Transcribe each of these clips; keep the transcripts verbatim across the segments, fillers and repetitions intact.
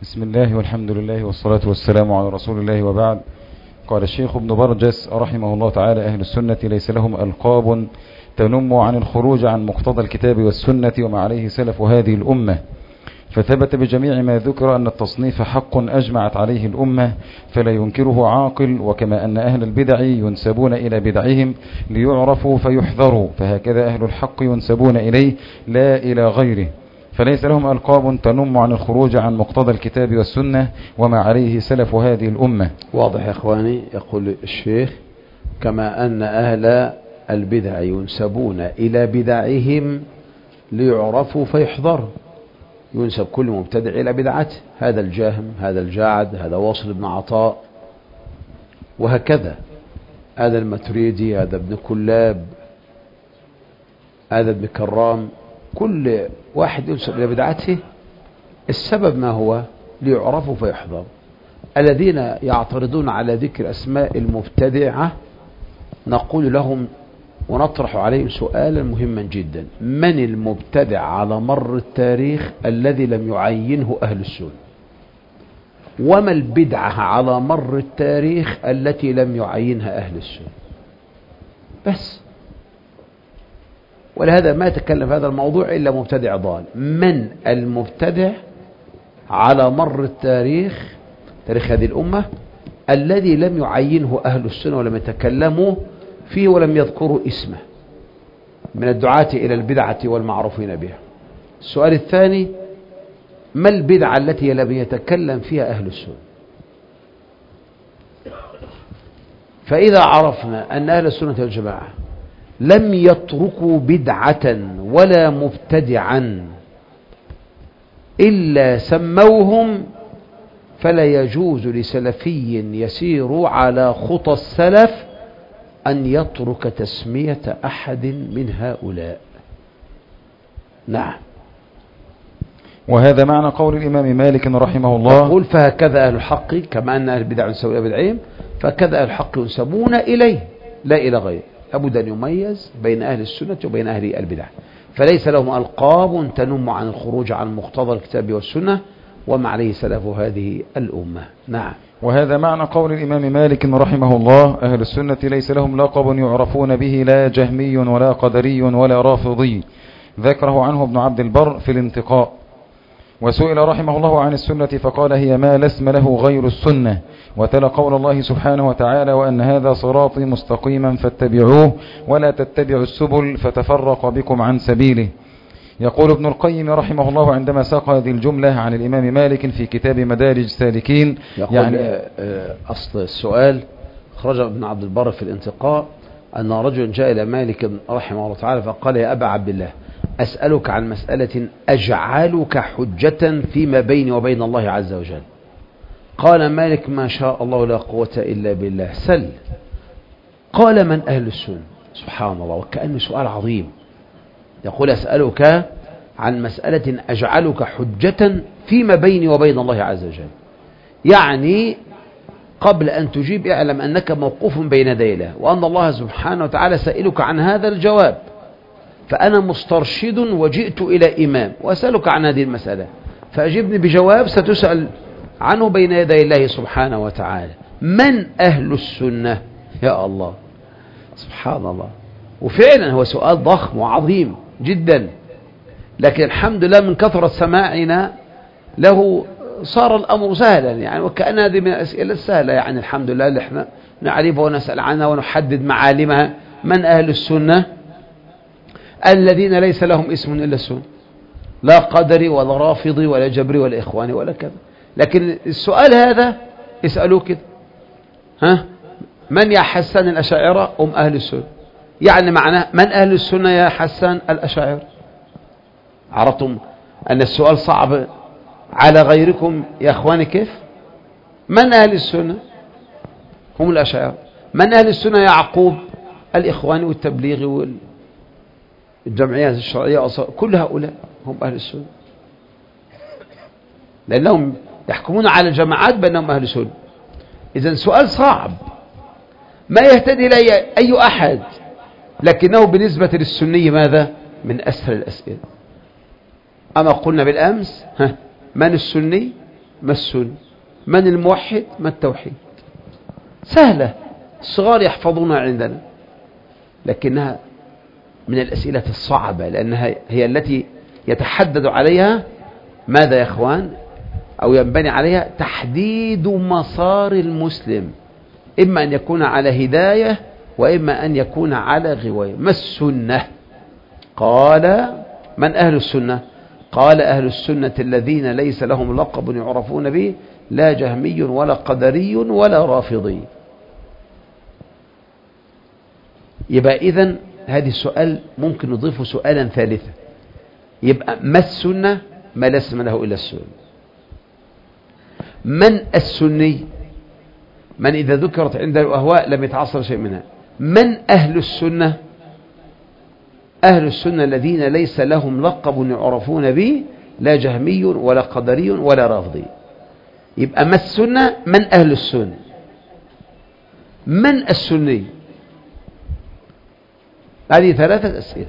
بسم الله والحمد لله والصلاة والسلام على رسول الله وبعد. قال الشيخ ابن برجس رحمه الله تعالى: أهل السنة ليس لهم ألقاب تنم عن الخروج عن مقتضى الكتاب والسنة وما عليه سلف هذه الأمة، فثبت بجميع ما ذكر أن التصنيف حق أجمعت عليه الأمة فلا ينكره عاقل، وكما أن أهل البدع ينسبون إلى بدعهم ليعرفوا فيحذروا، فهكذا أهل الحق ينسبون إليه لا إلى غيره، فليس لهم ألقاب تنم عن الخروج عن مقتضى الكتاب والسنة وما عليه سلف هذه الأمة. واضح يا إخواني؟ يقول الشيخ: كما أن أهل البدع ينسبون إلى بدعهم ليعرفوا فيحذروا، ينسب كل مبتدع إلى بدعته، هذا الجاهم، هذا الجاعد، هذا واصل بن عطاء، وهكذا هذا الماتريدي، هذا ابن كلاب، هذا ابن كرام، كل واحد ينسب إلى بدعته. السبب ما هو؟ ليعرفوا فيحذروا. الذين يعترضون على ذكر أسماء المبتدعة نقول لهم ونطرح عليهم سؤالا مهما جدا: من المبتدع على مر التاريخ الذي لم يعينه أهل السنة؟ وما البدعة على مر التاريخ التي لم يعينها أهل السنة؟ بس. ولهذا ما يتكلم في هذا الموضوع إلا مبتدع ضال. من المبتدع على مر التاريخ، تاريخ هذه الأمة، الذي لم يعينه أهل السنة ولم يتكلموا فيه ولم يذكروا اسمه من الدعاة إلى البدعة والمعروفين بها؟ السؤال الثاني: ما البدعة التي لم يتكلم فيها أهل السنة؟ فإذا عرفنا أن أهل السنة والجماعة لم يتركوا بدعة ولا مبتدعا إلا سموهم، فلا يجوز لسلفي يسير على خطى السلف أن يترك تسمية أحد من هؤلاء. نعم. وهذا معنى قول الإمام مالك رحمه الله: يقول: فهكذا أهل الحق، كما أن أهل البدع ينسبون إلى بدعهم، فهكذا أهل الحق ينسبون إليه لا إلى غيره. لابد أن يميز بين أهل السنة وبين أهل البدع، فليس لهم ألقاب تنم عن الخروج عن مقتضى الكتاب والسنة وما عليه سلف هذه الأمة. نعم. وهذا معنى قول الإمام مالك رحمه الله: أهل السنة ليس لهم لقب يعرفون به لا جهمي ولا قدري ولا رافضي، ذكره عنه ابن عبد البر في الانتقاء. وسئل رحمه الله عن السنة فقال: هي ما لا اسم له غير السنة، وتلا قول الله سبحانه وتعالى: وأن هذا صراطي مستقيما فاتبعوه ولا تتبعوا السبل فتفرق بكم عن سبيله. يقول ابن القيم رحمه الله عندما ساق هذه الجملة عن الإمام مالك في كتاب مدارج سالكين، يعني أصل السؤال خرج ابن عبد البر في الانتقاء أن رجل جاء إلى مالك رحمه الله تعالى فقال: يا أبا عبد الله، أسألك عن مسألة أجعلك حجة فيما بيني وبين الله عز وجل. قال مالك: ما شاء الله لا قوة إلا بالله، سل. قال: من أهل السنة؟ سبحان الله، وكأنه سؤال عظيم. يقول: أسألك عن مسألة أجعلك حجة فيما بيني وبين الله عز وجل، يعني قبل أن تجيب اعلم أنك موقوف بين يدي الله، وأن الله سبحانه وتعالى سائلك عن هذا الجواب، فأنا مسترشد وجئت إلى إمام وأسألك عن هذه المسألة، فأجبني بجواب ستسأل عنه بين يدي الله سبحانه وتعالى. من أهل السنة؟ يا الله، سبحان الله. وفعلا هو سؤال ضخم وعظيم جدا، لكن الحمد لله من كثرة سماعنا له صار الأمر سهلا، يعني وكأن هذه من الأسئلة السهلة، يعني الحمد لله اللي احنا نعرفها ونسأل عنها ونحدد معالمها. من أهل السنة؟ الذين ليس لهم اسم إلا السنة، لا قدري ولا رافضي ولا جبري ولا إخواني ولا كذا. لكن السؤال هذا اسألوه كده: ها، من يا حسان الأشاعرة؟ هم أهل السنة. يعني معناه من أهل السنة يا حسان الأشاعرة؟ عرفتم أن السؤال صعب على غيركم يا أخواني؟ كيف؟ من أهل السنة؟ هم الأشاعرة. من أهل السنة يا يعقوب؟ الإخواني والتبليغ والجمعيات الشرعية، كل هؤلاء هم أهل السنة، لأنهم يحكمون على الجماعات بأنهم أهل السنة. إذن سؤال صعب ما يهتدي إليه أي أحد، لكنه بالنسبة للسني ماذا؟ من أسهل الأسئلة. أما قلنا بالأمس: ها، من السني؟ ما السنة؟ من الموحد؟ ما التوحيد؟ سهلة، الصغار يحفظونها عندنا، لكنها من الأسئلة الصعبة، لأنها هي التي يتحدد عليها ماذا يا إخوان، أو ينبني عليها تحديد مسار المسلم، إما أن يكون على هداية وإما أن يكون على غواية. ما السنة؟ قال من أهل السنة؟ قال أهل السنة الذين ليس لهم لقب يعرفون به، لا جهمي ولا قدري ولا رافضي. يبقى إذن هذه السؤال ممكن نضيفه سؤالا ثالثا، يبقى ما السنة؟ ما لا اسم له إلا السنة. من السني؟ من إذا ذكرت عنده الأهواء لم يتعصر شيء منها. من أهل السنة؟ أهل السنة الذين ليس لهم لقب يعرفون به، لا جهمي ولا قدري ولا رافضي. يبقى ما السنة؟ من أهل السنة. من السني؟ هذه ثلاثة أسئلة.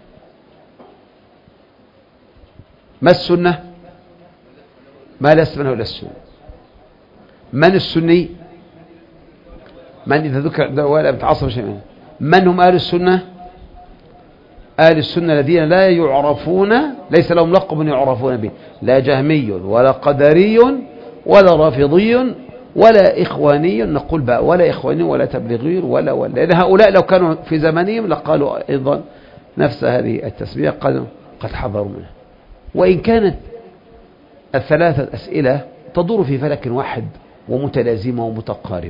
ما السنة؟ ما لا اسم له إلا السنة. من السني؟ من إذا ذكر ولا بتعصب شيء منه. من هم أهل السنة؟ أهل السنة الذين لا يعرفون، ليس لهم لقب يعرفون به، لا جهمي ولا قدري ولا رافضي ولا إخواني. نقول بقى ولا إخواني ولا تبليغي ولا ولا، لأن هؤلاء لو كانوا في زمانهم لقالوا أيضا نفس هذه التسمية، قد قد حضروا منها. وإن كانت الثلاثة أسئلة تدور في فلك واحد ومتلازمة ومتقاربة.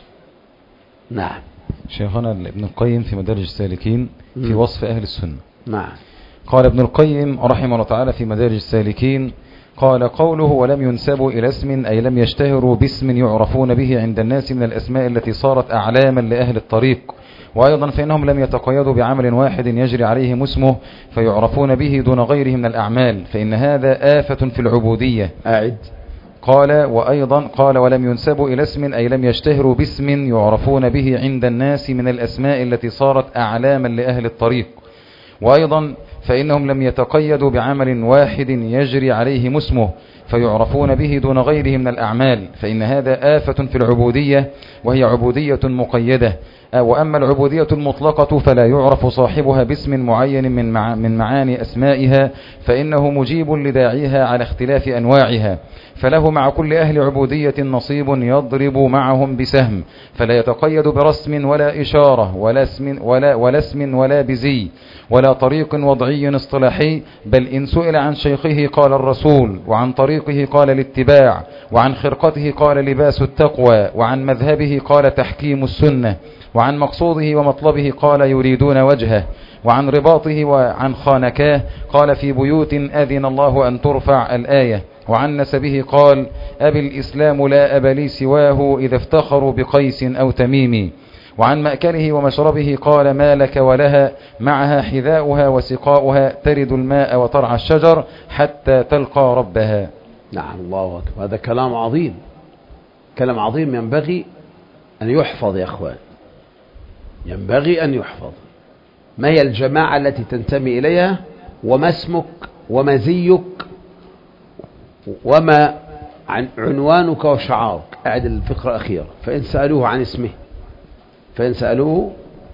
نعم. شيخنا ابن القيم في مدارج السالكين في وصف أهل السنة. نعم. قال ابن القيم رحمه الله تعالى في مدارج السالكين، قال قوله ولم ينسبوا إلى اسم أي لم يشتهروا باسم يعرفون به عند الناس من الأسماء التي صارت أعلاما لأهل الطريق. وأيضا فإنهم لم يتقيدوا بعمل واحد يجري عليهم اسمه فيعرفون به دون غيره من الأعمال، فإن هذا آفة في العبودية. أعد. قال وأيضا قال ولم ينسبوا إلى اسم أي لم يشتهروا باسم يعرفون به عند الناس من الأسماء التي صارت أعلاما لأهل الطريق. وأيضا فإنهم لم يتقيدوا بعمل واحد يجري عليهم اسمه فيعرفون به دون غيره من الأعمال، فإن هذا آفة في العبودية، وهي عبودية مقيدة. وأما العبودية المطلقة فلا يعرف صاحبها باسم معين من مع من معاني أسمائها، فإنه مجيب لداعيها على اختلاف أنواعها، فله مع كل أهل عبودية نصيب يضرب معهم بسهم، فلا يتقيد برسم ولا إشارة ولا اسم ولا, ولا اسم ولا بزي ولا طريق وضعي اصطلاحي، بل إن سئل عن شيخه قال الرسول، وعن طريقه قال الاتباع، وعن خرقته قال لباس التقوى، وعن مذهبه قال تحكيم السنة، وعن مقصوده ومطلبه قال يريدون وجهه، وعن رباطه وعن خانكاه قال في بيوت أذن الله أن ترفع الآية، وعن نسبه قال أبي الإسلام لا أب لي سواه إذا افتخروا بقيس أو تميم، وعن مأكله ومشربه قال ما لك ولها معها حذاؤها وسقاؤها ترد الماء وترعى الشجر حتى تلقى ربها. نعم. الله أكبر. هذا كلام عظيم، كلام عظيم ينبغي أن يحفظ يا أخوان، ينبغي أن يحفظ. ما هي الجماعة التي تنتمي إليها، وما اسمك وما زيك وما عنوانك وشعارك. أعد الفقرة الأخيرة. فإن سألوه عن اسمه فإن سألوه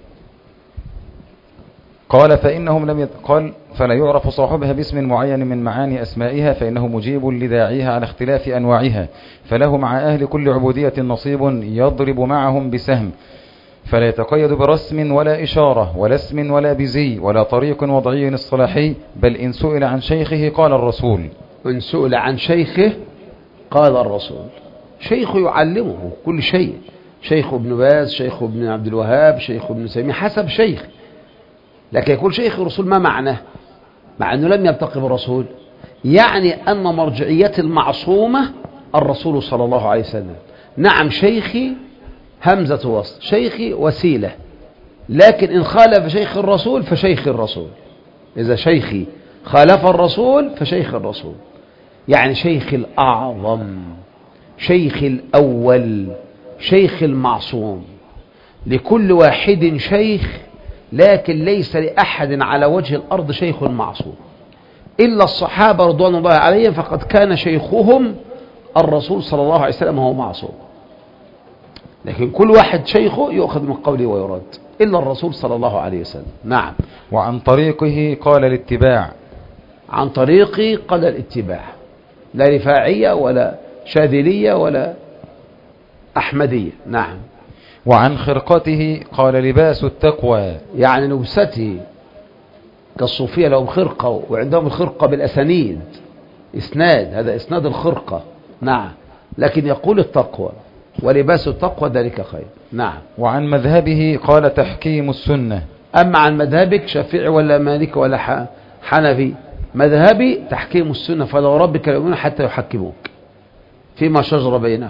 قال فإنهم لم يتقل فلا يعرف صاحبها باسم معين من معاني أسمائها، فإنه مجيب لداعيها على اختلاف أنواعها، فله مع أهل كل عبودية نصيب يضرب معهم بسهم، فلا يتقيد برسم ولا إشارة ولا اسم ولا بزي ولا طريق وضعي اصطلاحي، بل إن سئل عن شيخه قال الرسول. إن سئل عن شيخه قال الرسول. شيخ يعلمه كل شيء، شيخ ابن باز، شيخ ابن عبد الوهاب، شيخ ابن سيمين، حسب شيخ. لكن يقول شيخ الرسول ما معناه؟ مع أنه لم يلتقي بالرسول، يعني أن مرجعية المعصومة الرسول صلى الله عليه وسلم. نعم شيخي همزة وصل، شيخي وسيلة، لكن إن خالف شيخ الرسول فشيخ الرسول. إذا شيخي خالف الرسول فشيخ الرسول، يعني شيخ الأعظم، شيخ الأول، شيخ المعصوم. لكل واحد شيخ، لكن ليس لأحد على وجه الأرض شيخ معصوم إلا الصحابة رضوان الله عليهم، فقد كان شيخهم الرسول صلى الله عليه وسلم هو معصوم، لكن كل واحد شيخه يؤخذ من قوله ويرد إلا الرسول صلى الله عليه وسلم. نعم. وعن طريقه قال الاتباع. عن طريقي قال الاتباع، لا رفاعية ولا شاذلية ولا أحمدية. نعم. وعن خرقته قال لباس التقوى، يعني لبسته كالصوفية لهم خرقة وعندهم الخرقة بالأسانيد، إسناد، هذا إسناد الخرقة. نعم. لكن يقول التقوى، ولباس التقوى ذلك خير. نعم. وعن مذهبه قال تحكيم السنة. أما عن مذهبك شافعي ولا مالك ولا حنفي، مذهبي تحكيم السنة، فلو ربك يؤمنون حتى يحكموك فيما شجر بينهم.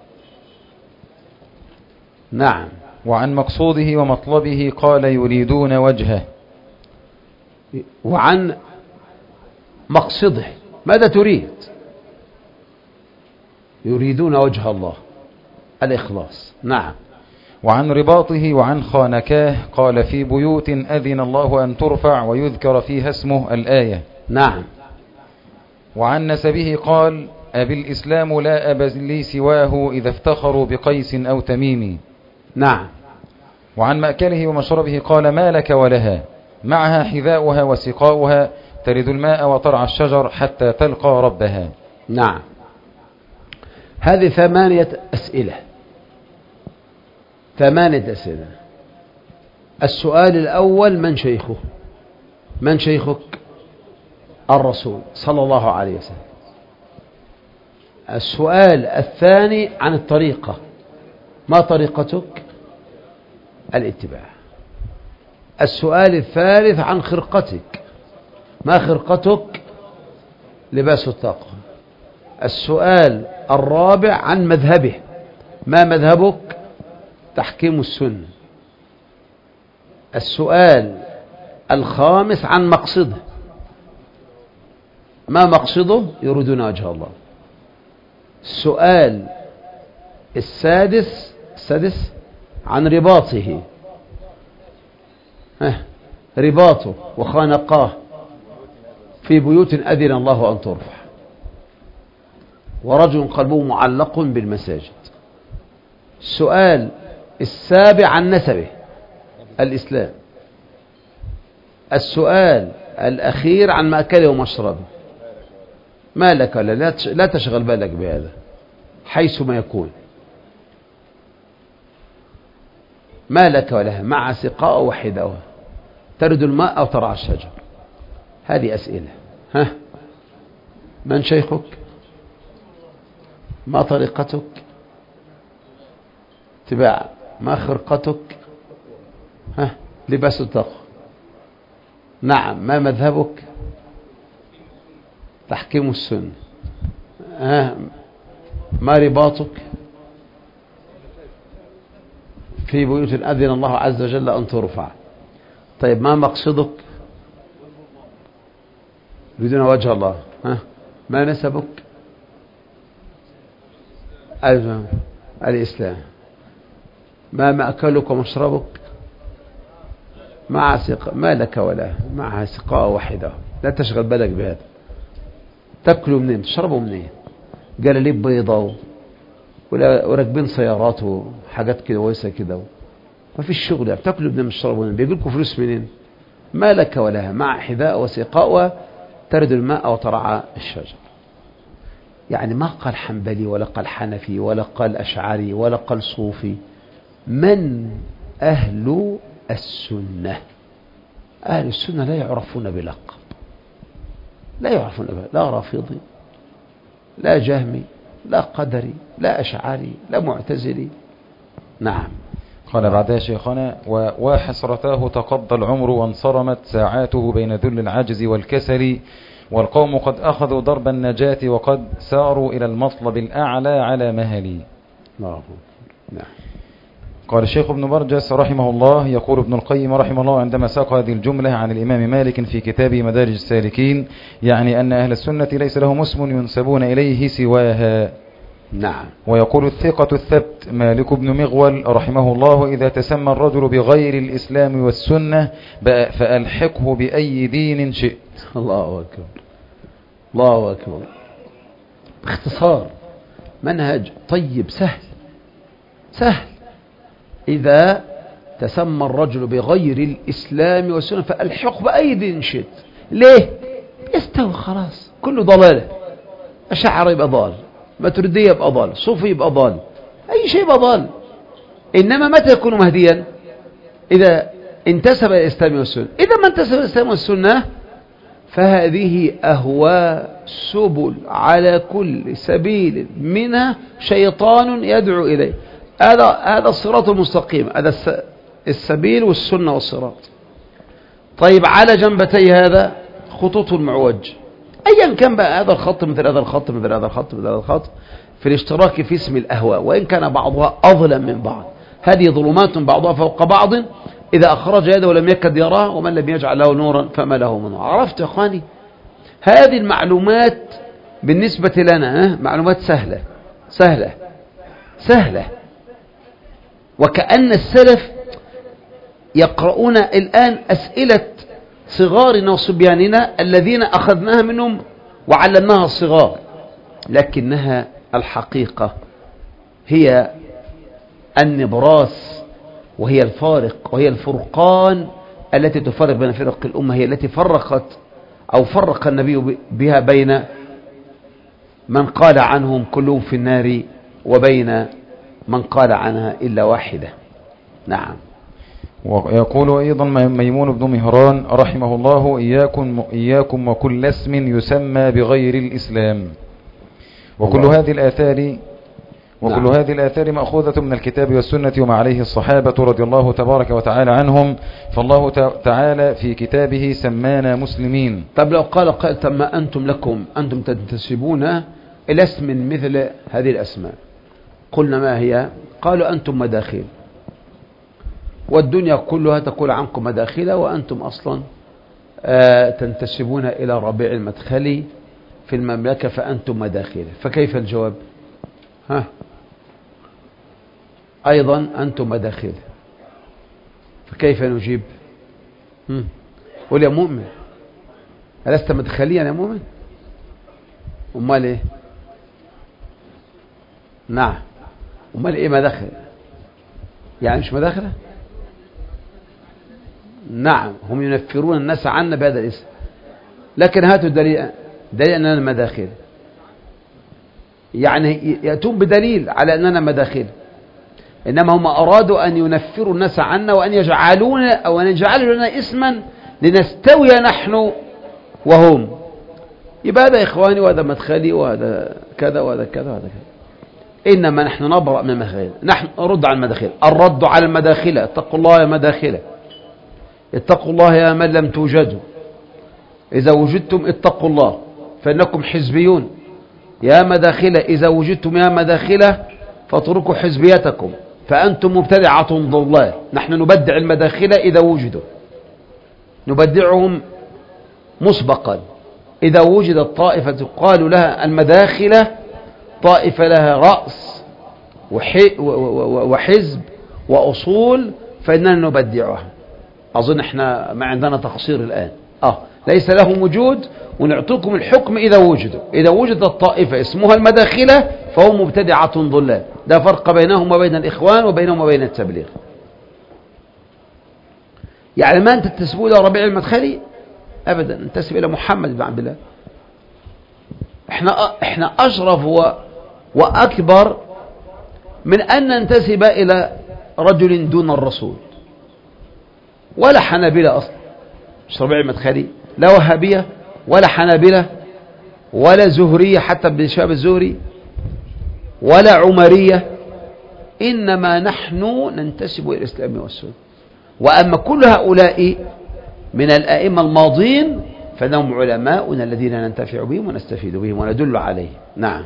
نعم. وعن مقصوده ومطلبه قال يريدون وجهه. وعن مقصده ماذا تريد؟ يريدون وجه الله، الإخلاص. نعم. وعن رباطه وعن خانكاه قال في بيوت أذن الله أن ترفع ويذكر فيها اسمه، الآية. نعم. وعن نسبه قال أبي الإسلام لا أبا لي سواه إذا افتخروا بقيس أو تميم. نعم. وعن مأكله ومشربه قال ما لك ولها، معها حذاؤها وسقاؤها، ترد الماء وترعى الشجر حتى تلقى ربها. نعم. هذه ثمانية أسئلة، ثمانية أسئلة. السؤال الأول من شيخه؟ من شيخك؟ الرسول صلى الله عليه وسلم. السؤال الثاني عن الطريقة، ما طريقتك؟ الاتباع. السؤال الثالث عن خرقتك، ما خرقتك؟ لباس التقوى. السؤال الرابع عن مذهبه، ما مذهبك؟ تحكيم السنة. السؤال الخامس عن مقصده، ما مقصده؟ يريدون وجه الله. السؤال السادس السادس عن رباطه، رباطه وخانقاه في بيوت أذن الله أن ترفع، ورجل قلبه معلق بالمساجد. السؤال السابع عن نسبه، الإسلام. السؤال الأخير عن مأكله ومشربه، ما لك ولا لا تشغل بالك بهذا حيث ما يكون، ما لك ولها، مع سقاء وحدها، ترد الماء أو ترعى الشجر. هذه أسئلة. ها، من شيخك؟ ما طريقتك؟ اتباع. ما خرقتك؟ ها، لباس التقوى. نعم. ما مذهبك؟ تحكيم السنة. ها، ما رباطك؟ في بيوت أذن الله عز وجل أن ترفع. طيب ما مقصدك؟ بدون وجه الله. ها، ما نسبك؟ الإسلام. ما مأكلك ومشربك؟ مع سقاء، ما لك ولا، معها سقاء واحدة، لا تشغل بالك بهذا. تأكلوا منين؟ تشربوا منين؟ جلاليب بيضاء وراكبين سيارات وحاجات كده ويسه كده، ما فيش شغل. يعني بتاكلوا منين؟ تشربوا منين؟ بيجي لكم فلوس منين؟ ما لك ولها، مع حذاء وسقاء، ترد الماء وترعى الشجر. يعني ما قال حنبلي ولا قال حنفي ولا قال أشعري ولا قال صوفي. من أهل السنة؟ أهل السنة لا يعرفون بلقب، لا يعرفون بلقب. لا رافضي، لا جهمي، لا قدري، لا أشعري، لا معتزلي. نعم. قال بعدها شيخنا وحسرتاه تقضى العمر وانصرمت ساعاته بين ذل العجز والكسل، والقوم قد أخذوا درب النجاة وقد ساروا إلى المطلب الأعلى على مهلي. نعم. قال الشيخ ابن برجس رحمه الله يقول ابن القيم رحمه الله عندما ساق هذه الجملة عن الإمام مالك في كتابه مدارج السالكين، يعني أن أهل السنة ليس لهم اسم ينسبون إليه سواها. نعم. ويقول الثقة الثبت مالك بن مغول رحمه الله إذا تسمى الرجل بغير الإسلام والسنة فألحقه بأي دين شئت. الله أكبر، الله أكبر. باختصار منهج طيب سهل سهل. إذا تسمى الرجل بغير الإسلام والسنة فألحق بأي دين شئت. ليه؟ يستوي خلاص، كله ضلالة. أشعر يبقى ضال، ماتريدية يبقى ضال، صوفي يبقى ضال، أي شيء يبقى ضال. إنما متى يكون مهديا؟ إذا انتسب إلى الإسلام والسنة. إذا ما انتسب إلى الإسلام والسنة فهذه أهواء سبل على كل سبيل منها شيطان يدعو إليه. هذا هذا الصراط المستقيم، هذا السبيل والسنة والصراط. طيب على جنبتي هذا خطوط المعوج، أيا كان بقى هذا الخط مثل هذا الخط مثل هذا الخط مثل هذا الخط في الاشتراك في اسم الأهواء، وإن كان بعضها أظلم من بعض. هذه ظلمات بعضها فوق بعض إذا أخرج يده ولم يكد يراه، ومن لم يجعل له نورا فما له من نور. عرفت يا أخواني؟ هذه المعلومات بالنسبة لنا معلومات سهلة سهلة سهلة، وكأن السلف يقرؤون الآن أسئلة صغارنا وصبياننا الذين أخذناها منهم وعلمناها الصغار، لكنها الحقيقة هي النبراس، وهي الفارق، وهي الفرقان التي تفرق بين فرق الأمة، هي التي فرقت أو فرق النبي بها بين من قال عنهم كلهم في النار وبين من قال عنها إلا واحدة. نعم. ويقول أيضا ميمون بن مهران رحمه الله: إياكم, إياكم وكل اسم يسمى بغير الإسلام. وكل هذه الآثار وكل نعم. هذه الآثار مأخوذة من الكتاب والسنة وما عليه الصحابة رضي الله تبارك وتعالى عنهم، فالله تعالى في كتابه سمانا مسلمين. طب لو قال قائل: طب ما أنتم لكم أنتم تنتسبون إلى اسم مثل هذه الأسماء، قلنا ما هي؟ قالوا أنتم مداخيل، والدنيا كلها تقول عنكم مداخلة، وأنتم أصلا آه تنتسبون إلى ربيع المدخلي في المملكة فأنتم مداخلة، فكيف الجواب؟ ها أيضا أنتم مداخلة، فكيف نجيب؟ قل يا مؤمن، ألست مدخليا يا مؤمن؟ أمال إيه؟ نعم، أمال إيه مداخل؟ يعني مش مداخلة؟ نعم، هم ينفرون الناس عنا بهذا الاسم، لكن هاتوا الدليل، دليل أننا مداخل، يعني يأتون بدليل على أننا مداخل. إنما هم أرادوا أن ينفروا الناس عنا وأن يجعلون أو أن يجعلوا لنا اسما لنستوي نحن وهم. يبقى هذا إخواني وهذا مدخلي وهذا كذا وهذا كذا وهذا كذا. إنما نحن نبرأ من المداخل، نحن نرد على المداخل. الرد على المداخلة: اتقوا الله يا مداخلة، اتقوا الله يا من لم توجدوا، إذا وجدتم اتقوا الله فإنكم حزبيون، يا مداخلة إذا وجدتم يا مداخلة فاتركوا حزبيتكم فأنتم مبتدعة ضلال. نحن نبدع المداخلة إذا وجدوا، نبدعهم مسبقا. إذا وجدت طائفة قالوا لها المداخلة طائفة لها رأس وحزب وأصول فإننا نبدعها. أظن إحنا ما عندنا تقصير الآن، آه ليس لهم وجود، ونعطيكم الحكم إذا وجدوا. إذا وجدت الطائفة اسمها المداخلة فهم مبتدعة ضلال. ده فرق بينهم وبين الإخوان وبينهم وبين التبليغ. يعني ما أنت تنتسب إلى ربيع المدخلي أبدا، انتسب إلى محمد بن عبد الله. إحنا إحنا أشرف و... وأكبر من أن ننتسب إلى رجل دون الرسول. ولا حنابلة أصلا، مش ربيع المدخلي، لا وهابية ولا حنابلة ولا زهرية حتى ابن شهاب الزهري ولا عمرية، إنما نحن ننتسب إلى الإسلام والسنة. وأما كل هؤلاء من الأئمة الماضين فإنهم علماؤنا الذين ننتفع بهم ونستفيد بهم وندل عليهم. نعم.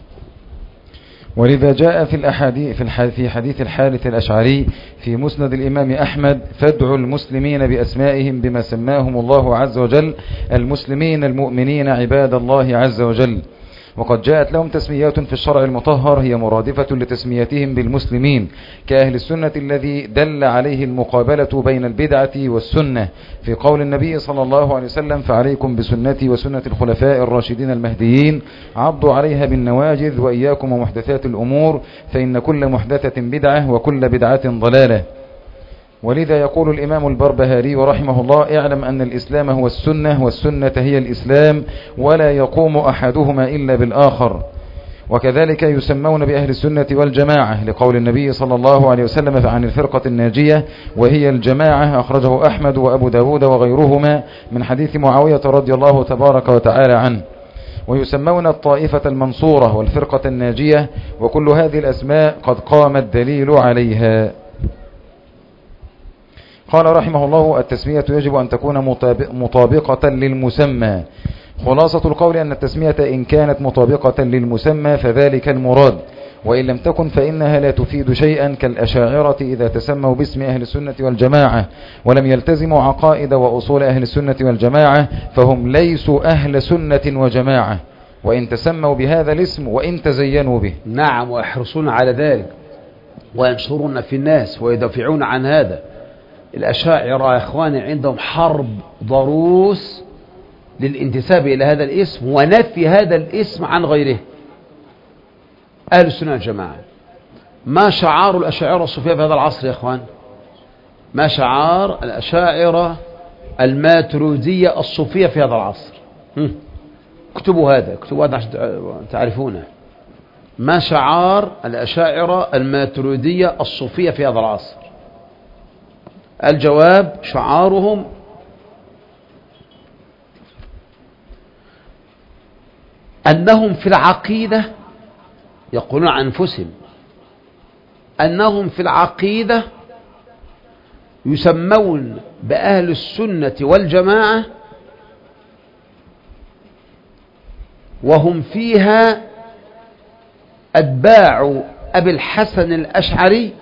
ولذا جاء في الأحاديث في حديث الحارث الأشعري في مسند الإمام أحمد: فادعوا المسلمين بأسمائهم بما سماهم الله عز وجل، المسلمين المؤمنين عباد الله عز وجل. وقد جاءت لهم تسميات في الشرع المطهر هي مرادفة لتسميتهم بالمسلمين كأهل السنة الذي دل عليه المقابلة بين البدعة والسنة في قول النبي صلى الله عليه وسلم فعليكم بسنتي وسنة الخلفاء الراشدين المهديين عضوا عليها بالنواجذ وإياكم ومحدثات الأمور فإن كل محدثة بدعة وكل بدعة ضلالة. ولذا يقول الإمام البربهاري رحمه الله اعلم أن الإسلام هو السنة والسنة هي الإسلام ولا يقوم أحدهما إلا بالآخر. وكذلك يسمون بأهل السنة والجماعة لقول النبي صلى الله عليه وسلم عن الفرقة الناجية وهي الجماعة أخرجه أحمد وأبو داود وغيرهما من حديث معاوية رضي الله تبارك وتعالى عنه. ويسمون الطائفة المنصورة والفرقة الناجية وكل هذه الأسماء قد قام الدليل عليها. قال رحمه الله التسمية يجب أن تكون مطابقة للمسمى. خلاصة القول أن التسمية إن كانت مطابقة للمسمى فذلك المراد وإن لم تكن فإنها لا تفيد شيئا كالأشاعرة إذا تسموا باسم أهل السنة والجماعة ولم يلتزموا عقائد وأصول أهل السنة والجماعة فهم ليسوا أهل سنة وجماعة وإن تسموا بهذا الاسم وإن تزينوا به. نعم، ويحرصون على ذلك وينشرون في الناس ويدافعون عن هذا. الأشاعرة يا إخواني عندهم حرب ضروس للانتساب إلى هذا الاسم ونفي هذا الاسم عن غيره. أهل السنة والجماعة ما شعار الأشاعرة الصوفية في هذا العصر يا إخوان؟ ما شعار الأشاعرة الماتريدية الصوفية في هذا العصر؟ اكتبوا هذا، اكتبوا هذا عشان تعرفونه. ما شعار الأشاعرة الماتريدية الصوفية في هذا العصر؟ الجواب شعارهم أنهم في العقيدة يقولون عن أنفسهم أنهم في العقيدة يسمون بأهل السنة والجماعة وهم فيها أتباع أبي الحسن الأشعري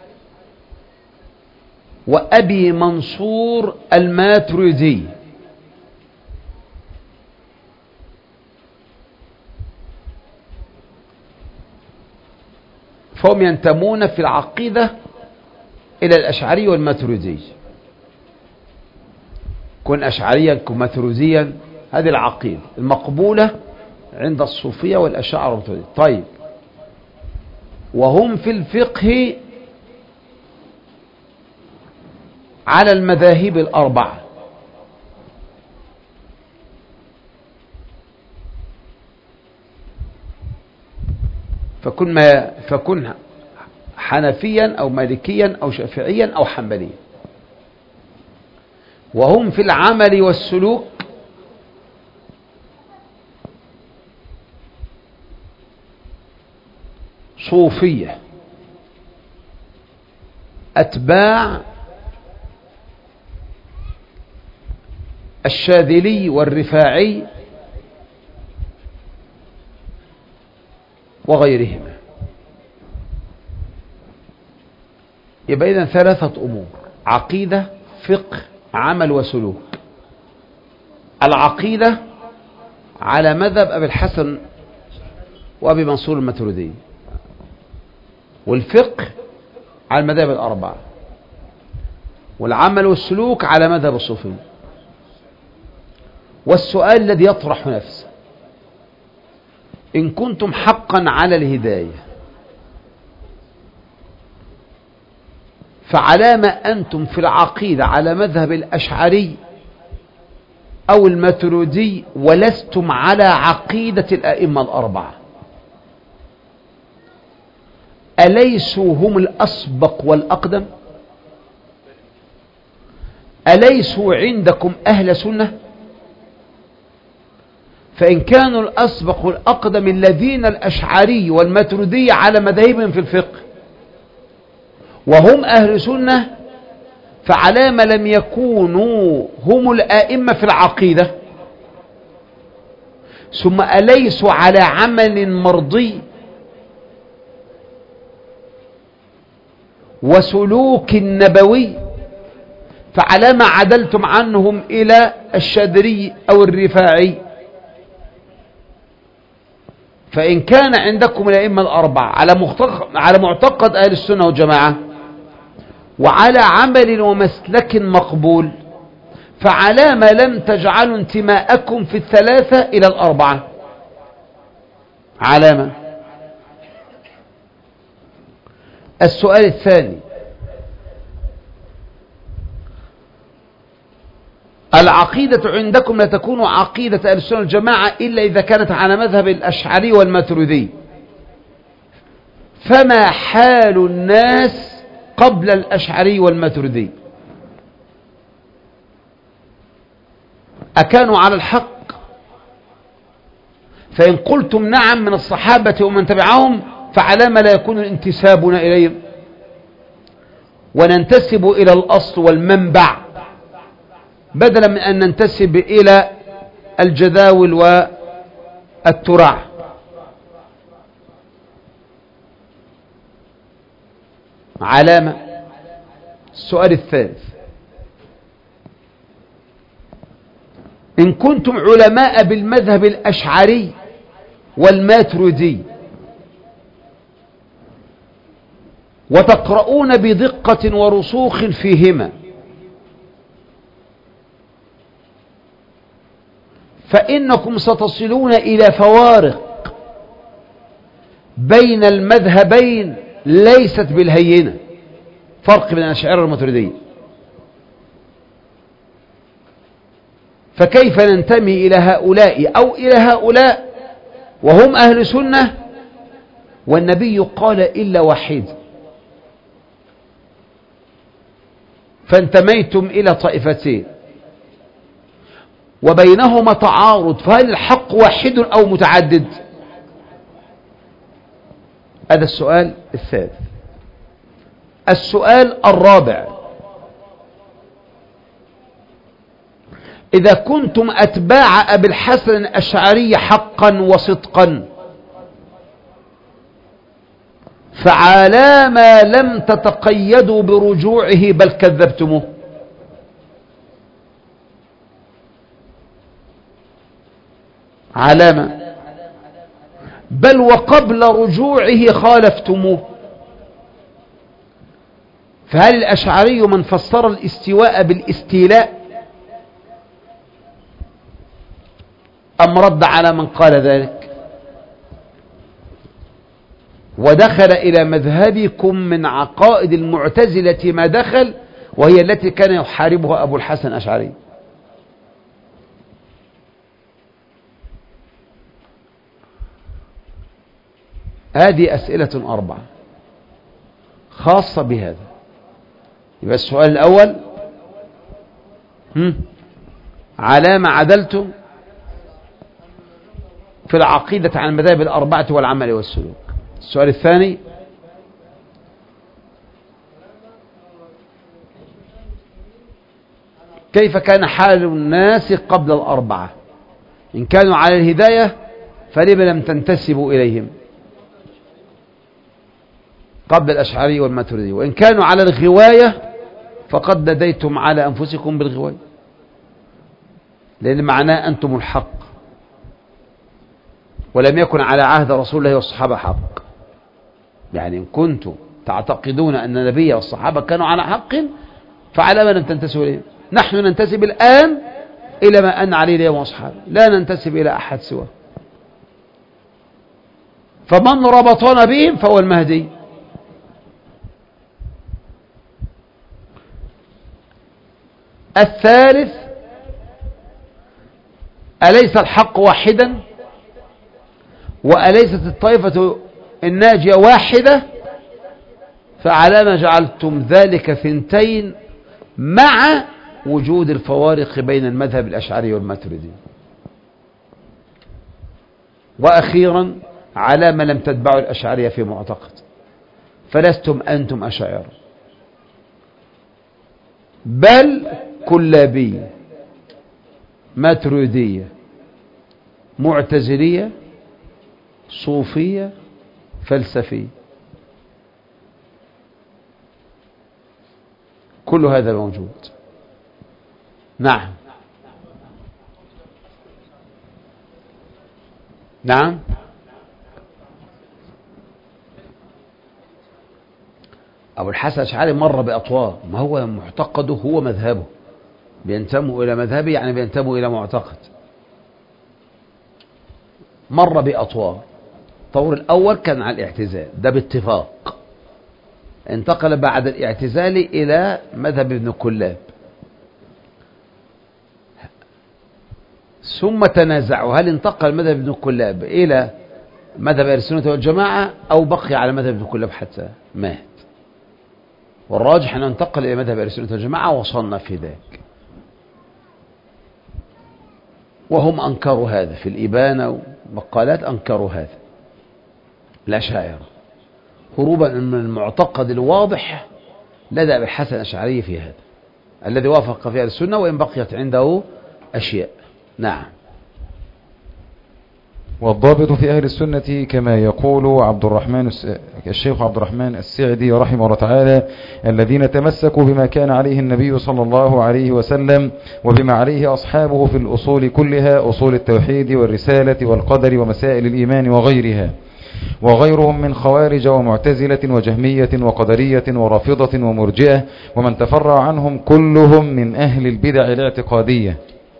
وأبي منصور الماتريدي. فهم ينتمون في العقيدة إلى الأشعري والماتريدي. كن أشعريا كن ماتريديا، هذه العقيدة المقبولة عند الصوفية والأشاعرة والماتريدية. طيب، وهم في الفقه على المذاهب الأربعة. فكن, ما فكن حنفيا أو مالكيا أو شافعيا أو حنبليا. وهم في العمل والسلوك صوفية أتباع الشاذلي والرفاعي وغيرهما. يبقى إذن ثلاثة أمور: عقيدة، فقه، عمل وسلوك. العقيدة على مذهب أبي الحسن وأبي منصور الماتريدي، والفقه على المذاهب الأربعة، والعمل والسلوك على مذهب الصوفي. والسؤال الذي يطرح نفسه: إن كنتم حقا على الهداية فعلام أنتم في العقيدة على مذهب الأشعري أو الماتريدي ولستم على عقيدة الأئمة الأربعة؟ أليسوا هم الأسبق والأقدم؟ أليسوا عندكم أهل سنة؟ فإن كانوا الأسبق والأقدم الذين الأشعري والماتريدي على مذاهبهم في الفقه وهم أهل سنة، فعلام لم يكونوا هم الآئمة في العقيدة؟ ثم أليسوا على عمل مرضي وسلوك نبوي؟ فعلام عدلتم عنهم إلى الشاذلي أو الرفاعي؟ فإن كان عندكم الأئمة الأربعة على على معتقد أهل السنة والجماعة وعلى عمل ومسلك مقبول، فعلى ما لم تجعلوا انتماءكم في الثلاثة إلى الأربعة؟ علامة. السؤال الثاني: العقيدة عندكم لا تكون عقيدة أهل السنة والجماعة إلا إذا كانت على مذهب الأشعري والماتريدي، فما حال الناس قبل الأشعري والماتريدي؟ أكانوا على الحق؟ فإن قلتم نعم من الصحابة ومن تبعهم، فعلى ما لا يكون انتسابنا إليهم وننتسب إلى الأصل والمنبع بدلا من أن ننتسب إلى الجداول والترع. علامة. السؤال الثالث: إن كنتم علماء بالمذهب الأشعري والماتريدي وتقرؤون بدقة ورسوخ فيهما، فإنكم ستصلون إلى فوارق بين المذهبين ليست بالهينة، فرق بين الأشاعرة والماتريدية. فكيف ننتمي إلى هؤلاء أو إلى هؤلاء وهم أهل سنة والنبي قال إلا واحد، فانتميتم إلى طائفتين وبينهما تعارض، فهل الحق واحد أو متعدد؟ هذا السؤال الثالث. السؤال الرابع: إذا كنتم أتباع أبي الحسن الأشعري حقا وصدقا، فعلى ما لم تتقيدوا برجوعه بل كذبتموه؟ علامة. بل وقبل رجوعه خالفتموه. فهل الأشعري من فسر الاستواء بالاستيلاء أم رد على من قال ذلك ودخل إلى مذهبكم من عقائد المعتزلة ما دخل، وهي التي كان يحاربها أبو الحسن الأشعري؟ هذه أسئلة أربعة خاصة بهذا. يبقى السؤال الأول: على ما عدلتم في العقيدة عن المذاهب الأربعة والعمل والسلوك. السؤال الثاني: كيف كان حال الناس قبل الأربعة؟ إن كانوا على الهداية فلما لم تنتسبوا إليهم قبل الأشعري والماتريدي؟ وإن كانوا على الغواية فقد نديتم على أنفسكم بالغواية، لأن معناه أنتم الحق، ولم يكن على عهد رسول الله والصحابة حق. يعني إن كنتم تعتقدون أن النبي والصحابة كانوا على حق، فعلى ما لم تنتسبوا إليهم. نحن ننتسب الآن إلى ما أن عليه اليوم وأصحابه، لا ننتسب إلى أحد سواه. فمن ربطنا بهم فهو المهدي. الثالث: أليس الحق واحدا وأليست الطائفة الناجية واحدة؟ فعلى ما جعلتم ذلك ثنتين مع وجود الفوارق بين المذهب الأشعري والماتريدي؟ وأخيرا: على ما لم تتبعوا الأشعرية في معتقد، فلستم أنتم أشاعرة بل كلابية ماتريدية معتزلية صوفية فلسفية. كل هذا موجود. نعم نعم أبو الحسن الأشعري مر بأطوار، ما هو معتقده هو مذهبه، بينتموا إلى مذهبه يعني بينتموا إلى معتقد. مر بأطوار. الطور الأول كان على الاعتزال، ده باتفاق. انتقل بعد الاعتزال إلى مذهب ابن كلاب، ثم تنازعوا هل انتقل مذهب ابن كلاب إلى مذهب أهل السنة والجماعة أو بقي على مذهب ابن كلاب حتى مات. والراجح أنه انتقل إلى مذهب أهل السنة والجماعة وصلنا في ذلك، وهم أنكروا هذا في الإبانة ومقالات، أنكروا هذا الأشاعرة هروبا من المعتقد الواضح لدى أبي الحسن الأشعري في هذا الذي وافق في أهل السنة وإن بقيت عنده أشياء. نعم. والضابط في أهل السنة كما يقول عبد الرحمن الشيخ عبد الرحمن السعدي رحمه الله تعالى: الذين تمسكوا بما كان عليه النبي صلى الله عليه وسلم وبما عليه أصحابه في الأصول كلها، أصول التوحيد والرسالة والقدر ومسائل الإيمان وغيرها، وغيرهم من خوارج ومعتزلة وجهمية وقدرية ورافضة ومرجئة ومن تفرع عنهم، كلهم من أهل البدع الاعتقادية.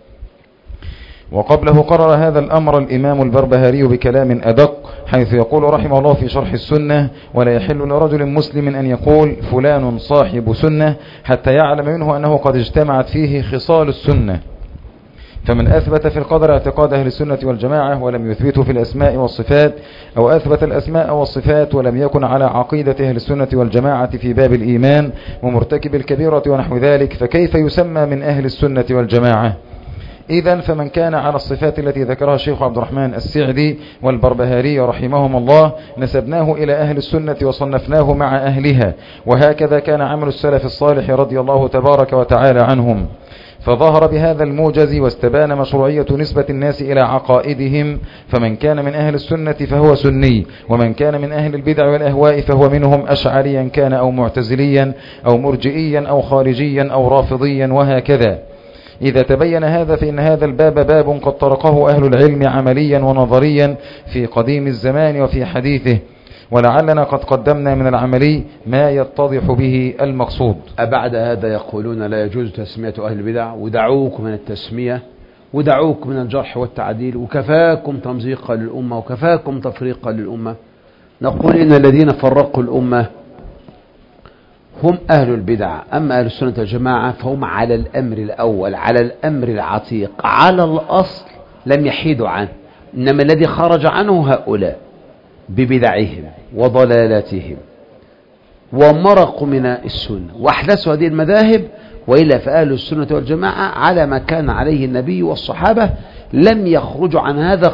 وقبله قرر هذا الأمر الإمام البربهاري بكلام أدق، حيث يقول رحمه الله في شرح السنة: ولا يحل لرجل مسلم أن يقول فلان صاحب سنة حتى يعلم منه أنه قد اجتمعت فيه خصال السنة. فمن أثبت في القدر اعتقاد أهل السنة والجماعة ولم يثبته في الأسماء والصفات، أو أثبت الأسماء والصفات ولم يكن على عقيدة أهل السنة والجماعة في باب الإيمان ومرتكب الكبيرة ونحو ذلك، فكيف يسمى من أهل السنة والجماعة؟ إذن فمن كان على الصفات التي ذكرها الشيخ عبد الرحمن السعدي والبربهاري رحمهم الله نسبناه إلى أهل السنة وصنفناه مع أهلها، وهكذا كان عمل السلف الصالح رضي الله تبارك وتعالى عنهم. فظهر بهذا الموجز واستبان مشروعية نسبة الناس إلى عقائدهم، فمن كان من أهل السنة فهو سني، ومن كان من أهل البدع والأهواء فهو منهم، أشعريا كان أو معتزليا أو مرجئيا أو خارجيا أو رافضيا وهكذا. إذا تبين هذا فإن هذا الباب باب قد طرقه أهل العلم عمليا ونظريا في قديم الزمان وفي حديثه، ولعلنا قد قدمنا من العملي ما يتضح به المقصود. أبعد هذا يقولون لا يجوز تسمية أهل البدع، ودعوك من التسمية ودعوك من الجرح والتعديل، وكفاكم تمزيقا للأمة وكفاكم تفريقا للأمة. نقول إن الذين فرقوا الأمة هم أهل البدع، أما أهل السنة والجماعة فهم على الأمر الأول، على الأمر العتيق، على الأصل لم يحيدوا عنه، إنما الذي خرج عنه هؤلاء ببدعهم وضلالاتهم ومرقوا من السنة وأحدثوا هذه المذاهب. وإلا فأهل السنة والجماعة على ما كان عليه النبي والصحابة، لم يخرجوا عن هذا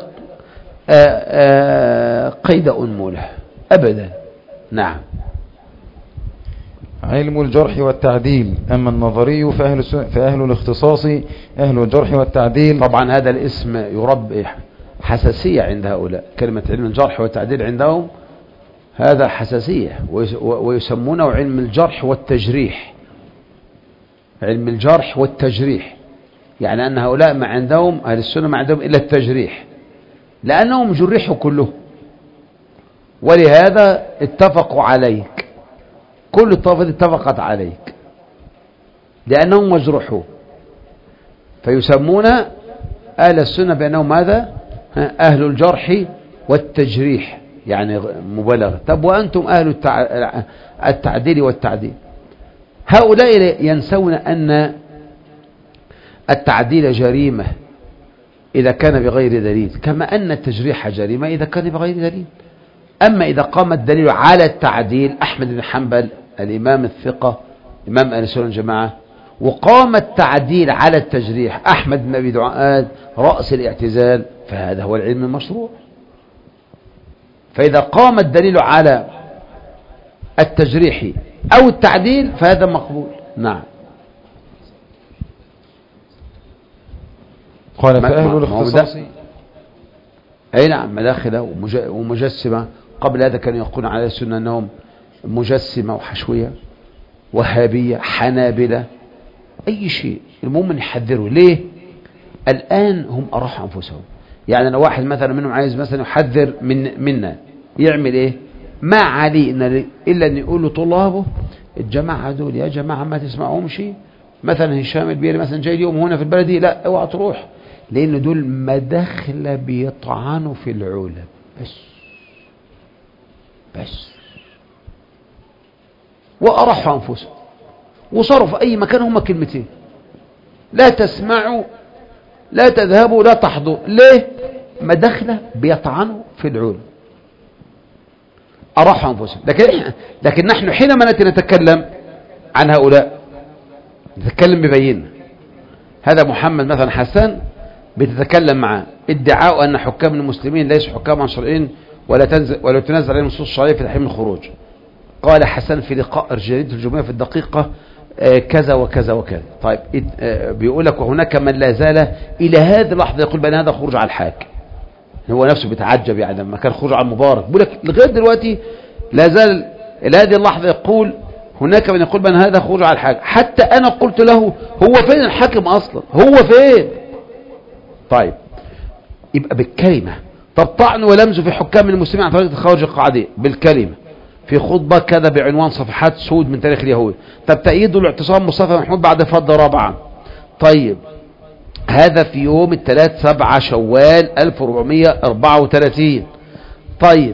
قيد أنمله أبدا. نعم. علم الجرح والتعديل. أما النظري فأهل, فأهل الاختصاص أهل الجرح والتعديل. طبعا هذا الاسم يربي حساسية عند هؤلاء، كلمة علم الجرح والتعديل عندهم هذا حساسية، ويسمونه علم الجرح والتجريح. علم الجرح والتجريح يعني أن هؤلاء ما عندهم، أهل السنة ما عندهم إلا التجريح، لأنهم جرحوا كله، ولهذا اتفقوا عليك، كل الطائفات اتفقت عليك لأنهم مجروحون، فيسمون أهل السنة بأنهم ماذا؟ أهل الجرح والتجريح، يعني مبالغة. طب وأنتم أهل التعديل والتعديل. هؤلاء ينسون أن التعديل جريمة إذا كان بغير دليل، كما أن التجريح جريمة إذا كان بغير دليل. أما إذا قام الدليل على التعديل، أحمد بن حنبل الإمام الثقة إمام أهل السنة والجماعة، وقام التعديل على التجريح أحمد بن أبي دعاد رأس الاعتزال، فهذا هو العلم المشروع. فإذا قام الدليل على التجريح أو التعديل فهذا مقبول. نعم. قال فأهل الاختصاص أي نعم، مداخلة ومجسمة. قبل هذا كانوا يقولون على السنة أنهم مجسمة وحشوية وهابية حنابلة أي شيء، المهم أن يحذروا. ليه؟ الآن هم أراحوا أنفسهم. يعني لو واحد مثلا منهم عايز مثلا يحذر من منا، يعمل إيه؟ ما عليه إلا أن يقول له طلابه الجماعة دول يا جماعة ما تسمعهمش، مثلا هشام البيري مثلا جاي اليوم هنا في البلد دي، لا اوعى تروح، لأن دول مداخلة بيطعنوا في العلا بس بس، وأرحوا أنفسهم وصاروا في أي مكان هم كلمتين: لا تسمعوا، لا تذهبوا، لا تحضروا. ليه؟ مداخلة بيطعنوا في العلا، أرحوا أنفسهم. لكن لكن نحن حينما نأتي نتكلم عن هؤلاء نتكلم ببيننا. هذا محمد مثلا حسان بتتكلم معه ادعاء أن حكام المسلمين ليسوا حكاما شرعيين ولا تنزل ولا تنزل عليهم نصوص شرعية في تحريم الخروج. قال حسان في لقاء جريدة الجمهورية في الدقيقة آه كذا وكذا وكذا. طيب آه بيقول لك وهناك من لا زال إلى هذه اللحظة يقول بأن هذا خروج على الحاكم. هو نفسه بيتعجب يعني لما كان خروج على المبارك، بيقول لك لغاية دلوقتي لا زال إلى هذه اللحظة يقول هناك من يقول بأن هذا خروج على الحاكم. حتى أنا قلت له هو فين الحاكم أصلا؟ هو فين؟ طيب يبقى بالكلمة. طب طعن ولمز في حكام المسلمين عن طريقة الخوارج القاعدية بالكلمة، في خطبة كذا بعنوان صفحات سود من تاريخ اليهود. طب تأييد الاعتصام مصطفى محمود بعد فض رابعة. طيب هذا في يوم الثلاث سبعة شوال ألف وأربعمائة وأربعة وثلاثين. طيب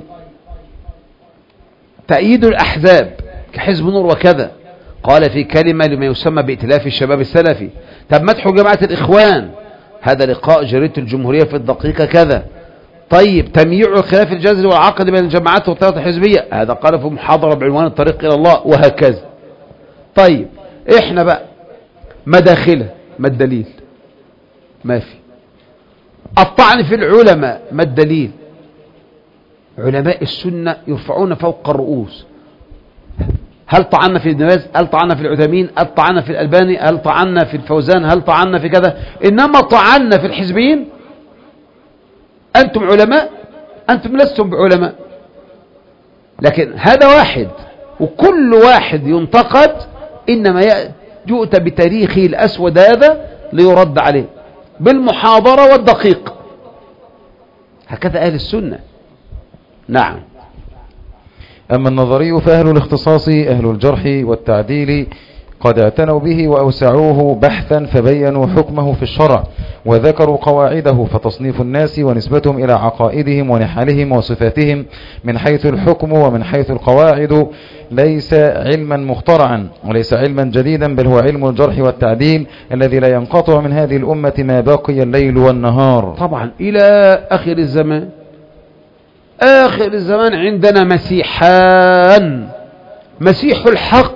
تأييد الأحزاب كحزب نور وكذا، قال في كلمة لما يسمى بائتلاف الشباب السلفي. طب مدح جماعة الإخوان، هذا لقاء جريدة الجمهورية في الدقيقة كذا. طيب تمييع الخلاف الجذري والعقد بين الجماعات والطائرات الحزبية، هذا قال في محاضرة بعنوان الطريق إلى الله، وهكذا. طيب إحنا بقى مداخلة، ما الدليل؟ ما في. الطعن في العلماء، ما الدليل؟ علماء السنة يرفعون فوق الرؤوس. هل طعنا في ابن باز؟ هل طعنا في العثيمين؟ هل طعنا في الألباني؟ هل طعنا في الفوزان؟ هل طعنا في كذا؟ إنما طعنا في الحزبيين. أنتم علماء؟ أنتم لستم بعلماء. لكن هذا واحد، وكل واحد ينتقد إنما يؤتى بتاريخه الأسود هذا ليرد عليه بالمحاضرة والدقيق. هكذا أهل السنة. نعم. أما النظري فأهل الاختصاص أهل الجرح والتعديل قد اعتنوا به وأوسعوه بحثا فبينوا حكمه في الشرع وذكروا قواعده، فتصنيف الناس ونسبتهم إلى عقائدهم ونحالهم وصفاتهم من حيث الحكم ومن حيث القواعد ليس علما مخترعا وليس علما جديدا، بل هو علم الجرح والتعديل الذي لا ينقطع من هذه الأمة ما بقي الليل والنهار. طبعا إلى آخر الزمان. آخر الزمان عندنا مسيحان: مسيح الحق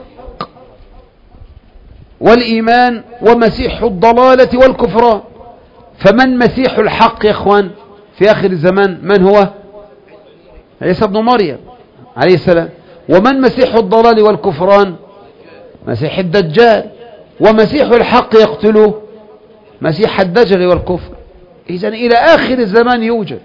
والإيمان، ومسيح الضلالة والكفران. فمن مسيح الحق يا أخوان في آخر الزمان؟ من هو؟ عيسى بن مريم عليه السلام. ومن مسيح الضلال والكفران؟ مسيح الدجال. ومسيح الحق يقتله مسيح الدجل والكفر. إذن إلى آخر الزمان يوجد.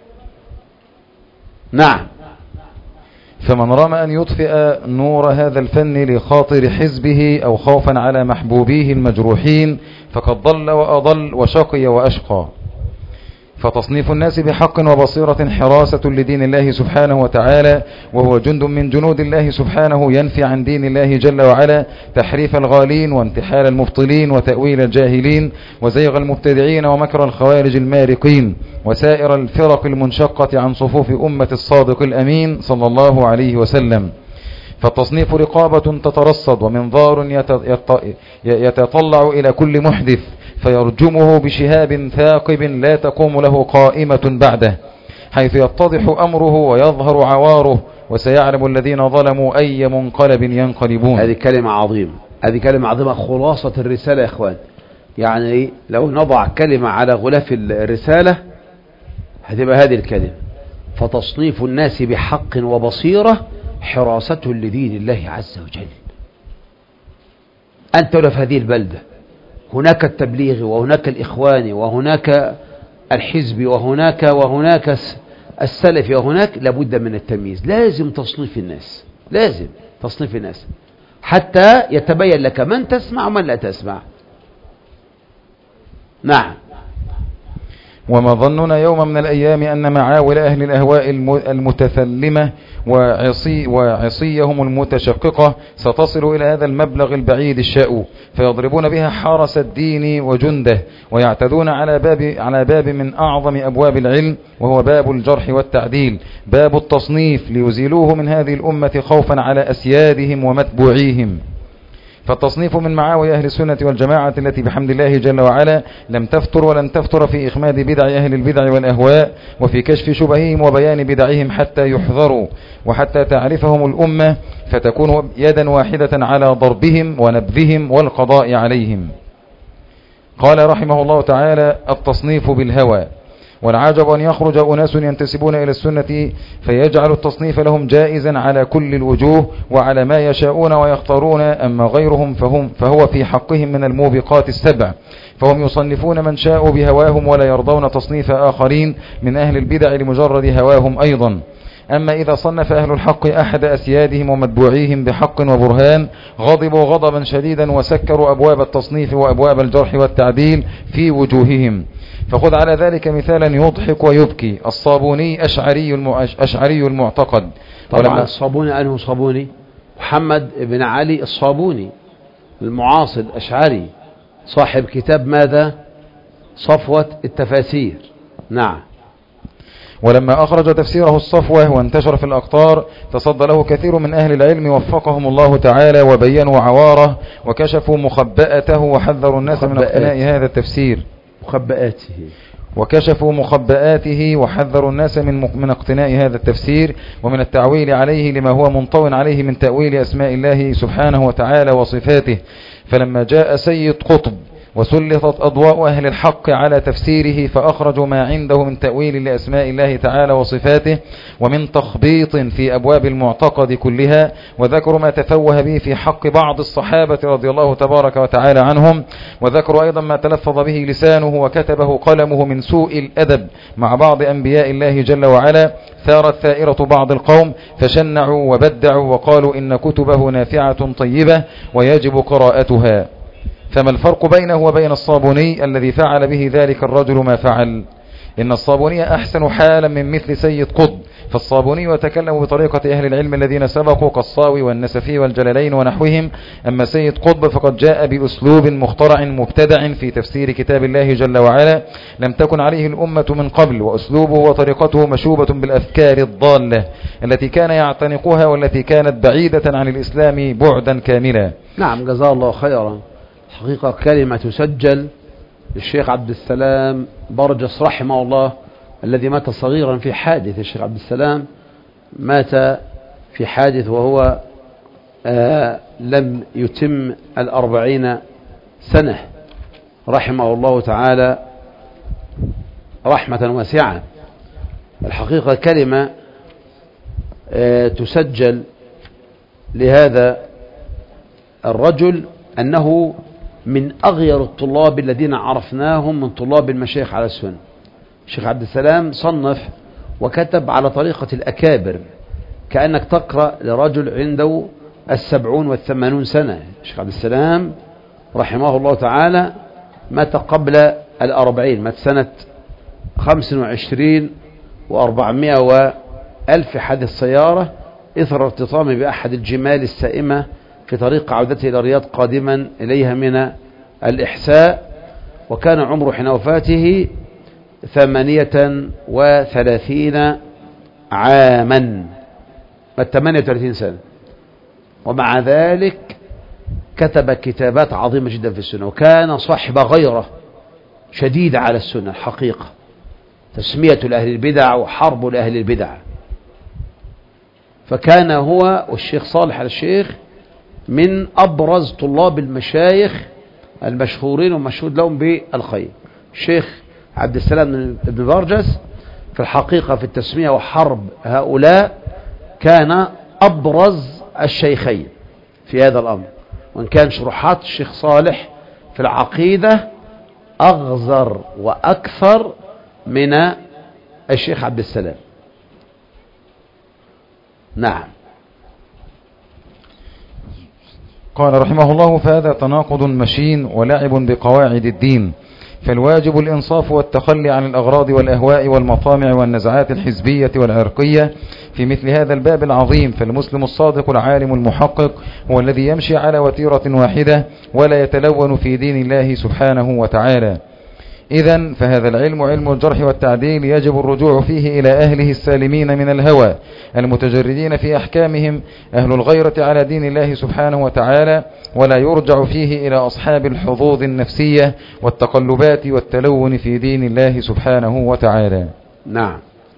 نعم. فمن رام أن يطفئ نور هذا الفن لخاطر حزبه أو خوفا على محبوبيه المجروحين فقد ضل وأضل وشقي وأشقى. فتصنيف الناس بحق وبصيرة حراسة لدين الله سبحانه وتعالى، وهو جند من جنود الله سبحانه ينفي عن دين الله جل وعلا تحريف الغالين وانتحال المبطلين وتأويل الجاهلين وزيغ المبتدعين ومكر الخوارج المارقين وسائر الفرق المنشقة عن صفوف أمة الصادق الأمين صلى الله عليه وسلم. فالتصنيف رقابة تترصد ومنظار يتطلع إلى كل محدث فيرجمه بشهاب ثاقب لا تقوم له قائمة بعده، حيث يتضح أمره ويظهر عواره، وسيعلم الذين ظلموا أي منقلب ينقلبون. هذه كلمة عظيمة، هذه كلمة عظيمة، خلاصة الرسالة يا إخوان. يعني لو نضع كلمة على غلاف الرسالة هتبقى هذه الكلمة: فتصنيف الناس بحق وبصيرة حراسة لدين الله عز وجل. أنت في هذه البلدة هناك التبليغ وهناك الإخواني وهناك الحزب وهناك وهناك السلف وهناك، لابد من التمييز. لازم تصنيف الناس، لازم تصنيف الناس حتى يتبين لك من تسمع ومن لا تسمع. نعم. وما ظننا يوم من الأيام أن معاول أهل الأهواء المتثلمة وعصي وعصيهم المتشققة ستصل إلى هذا المبلغ البعيد الشأو، فيضربون بها حارس الدين وجنده، ويعتدون على باب على باب من أعظم أبواب العلم، وهو باب الجرح والتعديل، باب التصنيف، ليزيلوه من هذه الأمة خوفا على أسيادهم ومتبوعيهم. فالتصنيف من معاوي أهل السنة والجماعة التي بحمد الله جل وعلا لم تفتر ولن تفتر في إخماد بدع أهل البدع والأهواء، وفي كشف شبههم وبيان بدعهم حتى يحذروا وحتى تعرفهم الأمة، فتكون يدا واحدة على ضربهم ونبذهم والقضاء عليهم. قال رحمه الله تعالى: التصنيف بالهوى. والعجب أن يخرج أناس ينتسبون إلى السنة فيجعل التصنيف لهم جائزا على كل الوجوه وعلى ما يشاءون ويختارون، أما غيرهم فهم فهو في حقهم من الموبقات السبع، فهم يصنفون من شاءوا بهواهم ولا يرضون تصنيف آخرين من أهل البدع لمجرد هواهم أيضا. أما إذا صنف أهل الحق أحد أسيادهم ومتبوعيهم بحق وبرهان غضبوا غضبا شديدا وسكروا أبواب التصنيف وأبواب الجرح والتعديل في وجوههم. فخذ على ذلك مثالا يضحك ويبكي: الصابوني أشعري, أشعري المعتقد. طبعا الصابوني أنه صابوني محمد بن علي الصابوني المعاصر الأشعري صاحب كتاب ماذا؟ صفوة التفاسير. نعم. ولما أخرج تفسيره الصفوة وانتشر في الأقطار تصدى له كثير من أهل العلم وفقهم الله تعالى، وبينوا عواره وكشفوا مخبأته وحذروا الناس من اقتناء هذا التفسير مخبئاته وكشفوا مخبئاته وحذروا الناس من من اقتناء هذا التفسير ومن التعويل عليه لما هو منطو عليه من تأويل أسماء الله سبحانه وتعالى وصفاته. فلما جاء سيد قطب وسلطت أضواء أهل الحق على تفسيره فأخرجوا ما عنده من تأويل لأسماء الله تعالى وصفاته ومن تخبيط في أبواب المعتقد كلها، وذكروا ما تفوه به في حق بعض الصحابة رضي الله تبارك وتعالى عنهم، وذكروا أيضا ما تلفظ به لسانه وكتبه قلمه من سوء الأدب مع بعض أنبياء الله جل وعلا. ثارت ثائرة بعض القوم فشنعوا وبدعوا وقالوا إن كتبه نافعة طيبة ويجب قراءتها. فما الفرق بينه وبين الصابوني الذي فعل به ذلك الرجل ما فعل؟ إن الصابوني أحسن حالا من مثل سيد قطب، فالصابوني يتكلم بطريقة أهل العلم الذين سبقوا كالصاوي والنسفي والجلالين ونحوهم، أما سيد قطب فقد جاء بأسلوب مخترع مبتدع في تفسير كتاب الله جل وعلا لم تكن عليه الأمة من قبل، وأسلوبه وطريقته مشوبة بالأفكار الضالة التي كان يعتنقها والتي كانت بعيدة عن الإسلام بعدا كاملا. نعم، جزاه الله خيرا. حقيقة كلمة تسجل للشيخ عبد السلام برجس رحمه الله الذي مات صغيرا في حادث. الشيخ عبد السلام مات في حادث وهو آه لم يتم الأربعين سنة رحمه الله تعالى رحمة واسعة. الحقيقة كلمة آه تسجل لهذا الرجل أنه من أغير الطلاب الذين عرفناهم من طلاب المشايخ على السنة. الشيخ عبد السلام صنف وكتب على طريقة الأكابر، كأنك تقرأ لرجل عنده السبعون والثمانون سنة. الشيخ عبد السلام رحمه الله تعالى مات قبل الأربعين، مات سنة خمس وعشرين وأربعمائة وألف حادث سيارة إثر ارتطامه بأحد الجمال السائمة في طريق عودته إلى الرياض قادما إليها من الإحساء، وكان عمره حين وفاته ثمانية وثلاثين عاما، ثمانية وثلاثين سنة، ومع ذلك كتب كتابات عظيمة جدا في السنة، وكان صاحب غيرة شديدة على السنة الحقيقة، تسمية لأهل البدع وحرب لأهل البدع. فكان هو والشيخ صالح الشيخ من أبرز طلاب المشايخ المشهورين ومشهود لهم بالخير. الشيخ عبد السلام بن برجس في الحقيقة في التسمية وحرب هؤلاء كان أبرز الشيخين في هذا الأمر، وإن كان شروحات الشيخ صالح في العقيدة أغزر وأكثر من الشيخ عبد السلام. نعم. قال رحمه الله: فهذا تناقض مشين ولعب بقواعد الدين، فالواجب الإنصاف والتخلي عن الأغراض والأهواء والمطامع والنزعات الحزبية والعرقية في مثل هذا الباب العظيم. فالمسلم الصادق العالم المحقق هو الذي يمشي على وتيرة واحدة ولا يتلون في دين الله سبحانه وتعالى. إذن فهذا العلم علم الجرح والتعديل يجب الرجوع فيه إلى أهله السالمين من الهوى المتجردين في أحكامهم أهل الغيرة على دين الله سبحانه وتعالى، ولا يرجع فيه إلى أصحاب الحظوظ النفسية والتقلبات والتلون في دين الله سبحانه وتعالى. نعم.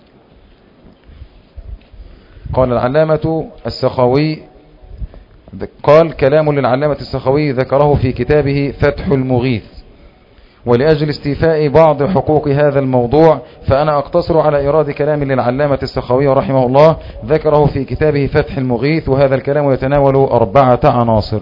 قال العلامة السخاوي، قال كلام للعلامة السخاوي ذكره في كتابه فتح المغيث. ولأجل استيفاء بعض حقوق هذا الموضوع فأنا أقتصر على إيراد كلام للعلامة السخاوي رحمه الله ذكره في كتابه فتح المغيث، وهذا الكلام يتناول أربعة عناصر.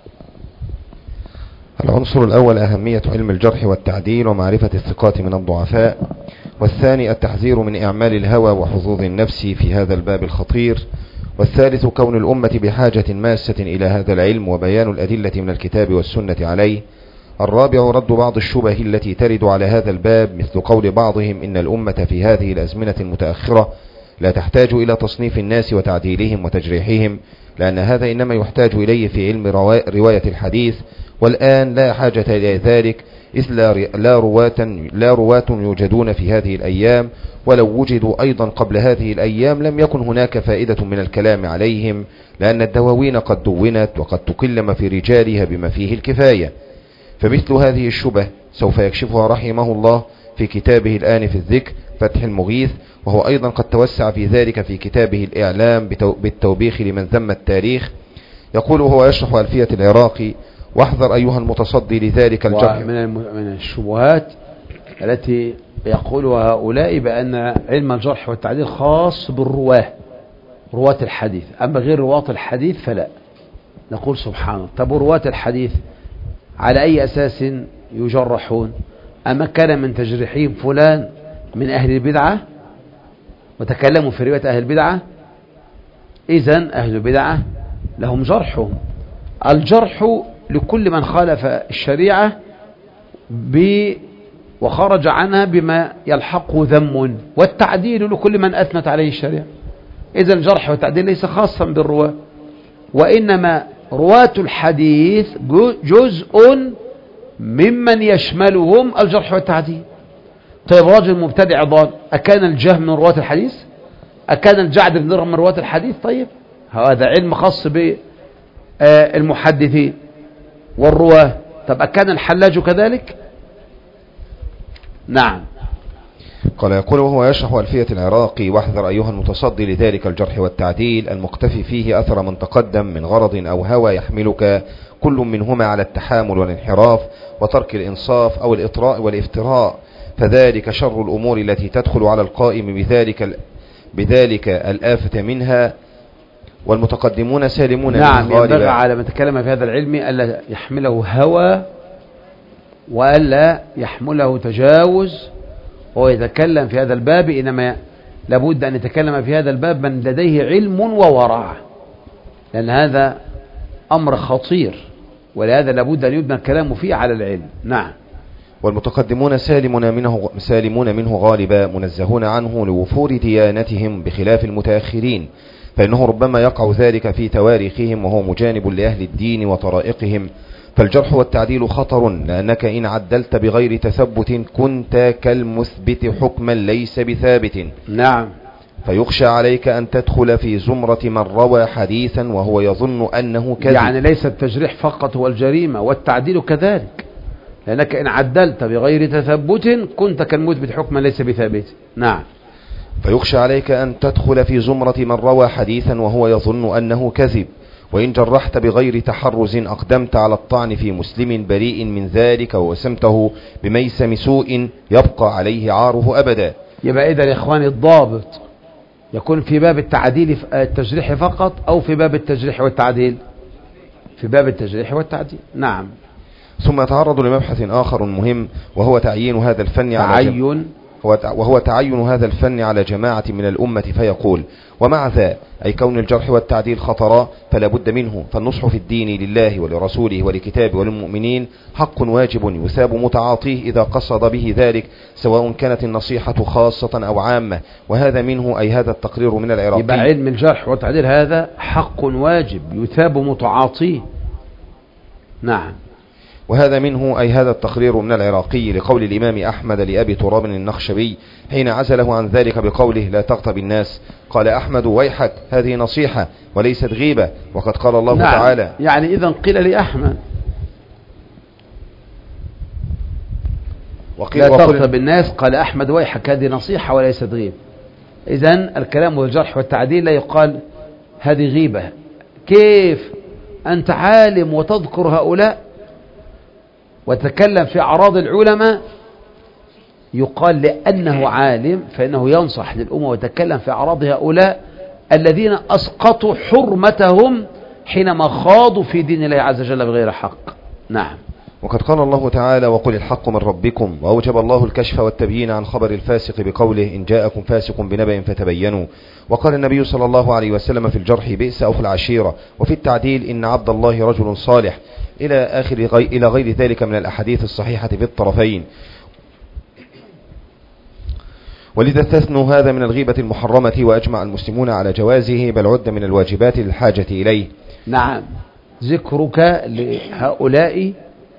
العنصر الأول أهمية علم الجرح والتعديل ومعرفة الثقات من الضعفاء، والثاني التحذير من إعمال الهوى وحظوظ النفس في هذا الباب الخطير، والثالث كون الأمة بحاجة ماسة إلى هذا العلم وبيان الأدلة من الكتاب والسنة عليه، الرابع رد بعض الشبه التي ترد على هذا الباب مثل قول بعضهم إن الأمة في هذه الأزمنة المتأخرة لا تحتاج إلى تصنيف الناس وتعديلهم وتجريحهم، لأن هذا إنما يحتاج إليه في علم رواية الحديث، والآن لا حاجة إلى ذلك إذ لا رواة, لا رواة يوجدون في هذه الأيام، ولو وجدوا أيضا قبل هذه الأيام لم يكن هناك فائدة من الكلام عليهم، لأن الدواوين قد دونت وقد تكلم في رجالها بما فيه الكفاية. فمثل هذه الشبه سوف يكشفها رحمه الله في كتابه الآن في الذكر فتح المغيث، وهو أيضا قد توسع في ذلك في كتابه الإعلام بالتوبيخ لمن ذم التاريخ. يقول هو يشرح ألفية العراقي: واحذر أيها المتصدي لذلك الجرح. من من الشبهات التي يقولها هؤلاء بأن علم الجرح والتعديل خاص بالرواه، رواة الحديث، أما غير رواة الحديث فلا. نقول سبحان الله، طب رواة الحديث على أي أساس يجرحون؟ أما كان من تجريحهم فلان من أهل البدعة وتكلموا في رواية أهل البدعة، إذن أهل البدعة لهم جرحهم. الجرح لكل من خالف الشريعة ب وخرج عنها بما يلحقه ذم، والتعديل لكل من أثنت عليه الشريعة. إذن الجرح والتعديل ليس خاصا بالرواة، وإنما رواة الحديث جزء ممن يشملهم الجرح والتعديل. طيب رجل مبتدع ضال، أكان الجهم من رواة الحديث؟ أكان الجعد بن درهم من رواة الحديث؟ طيب هذا علم خاص بالمحدثين والرواه. طب أكان الحلاج كذلك؟ نعم. قال يقول وهو يشرح ألفية العراقي: واحذر أيها المتصدي لذلك الجرح والتعديل المقتفي فيه أثر من تقدم من غرض أو هوى يحملك كل منهما على التحامل والانحراف وترك الإنصاف أو الإطراء والافتراء، فذلك شر الأمور التي تدخل على القائم بذلك بذلك الآفة منها، والمتقدمون سالمون. نعم، ينبغي على من تكلم في هذا العلم ألا يحمله هوى وألا يحمله تجاوز وهو يتكلم في هذا الباب، إنما لابد أن يتكلم في هذا الباب من لديه علم وورع، لأن هذا أمر خطير، ولهذا لابد أن يبنى الكلام فيه على العلم. نعم. والمتقدمون سالمون منه, سالمون منه غالبا منزهون عنه لوفور ديانتهم بخلاف المتأخرين، فإنه ربما يقع ذلك في تواريخهم وهو مجانب لأهل الدين وطرائقهم. فالجرح والتعديل خطر، لأنك إن عدلت بغير تثبت كنت كالمثبت حكما ليس بثابت. نعم. فيخشى عليك أن تدخل في زمرة من روى حديثا وهو يظن أنه كذب. يعني ليس التجريح فقط هو الجريمة، والتعديل كذلك، لأنك إن عدلت بغير تثبت كنت كالمثبت حكما ليس بثابت. نعم. فيخشى عليك أن تدخل في زمرة من روى حديثا وهو يظن أنه كذب، وإن جرحت بغير تحرز أقدمت على الطعن في مسلم بريء من ذلك ووسمته بميسم سوء يبقى عليه عاره أبدا. يبقى إذا يا إخواني الضابط يكون في باب التعديل التجريح فقط أو في باب التجريح والتعديل؟ في باب التجريح والتعديل. نعم. ثم يتعرض لمبحث آخر مهم، وهو تعيين هذا الفن على تعين وهو تعين هذا الفن على جماعة من الأمة، فيقول: ومع ذا أي كون الجرح والتعديل خطرا فلا بد منه، فالنصح في الدين لله ولرسوله ولكتابه وللمؤمنين حق واجب يثاب متعاطيه إذا قصد به ذلك، سواء كانت النصيحة خاصة أو عامة. وهذا منه أي هذا التقرير من العراقي. يبقى علم الجرح والتعديل هذا حق واجب يثاب متعاطيه. نعم. وهذا منه أي هذا التقرير من العراقي لقول الإمام أحمد لأبي تراب النخشبي حين عزله عن ذلك بقوله: لا تغتب الناس. قال أحمد: ويحك، هذه نصيحة وليست غيبة، وقد قال الله نعم. تعالى. يعني إذن قيل لأحمد لا تغتب الناس، قال أحمد: ويحك، هذه نصيحة وليست غيبة. إذن الكلام والجرح والتعديل لا يقال هذه غيبة. كيف أنت عالم وتذكر هؤلاء وتكلم في أعراض العلماء؟ يقال لأنه عالم فإنه ينصح للأمة ويتكلم في أعراض هؤلاء الذين أسقطوا حرمتهم حينما خاضوا في دين الله عز وجل بغير حق. نعم. وقد قال الله تعالى: وقل الحق من ربكم. وأوجب الله الكشف والتبيين عن خبر الفاسق بقوله: إن جاءكم فاسق بنبأ فتبينوا. وقال النبي صلى الله عليه وسلم في الجرح: بئس أو في العشيرة. وفي التعديل: إن عبد الله رجل صالح، إلى آخر غي... إلى غير ذلك من الأحاديث الصحيحة في الطرفين. ولذا استثنوا هذا من الغيبة المحرمة، وأجمع المسلمون على جوازه، بل عد من الواجبات للحاجة إليه. نعم. ذكرك لهؤلاء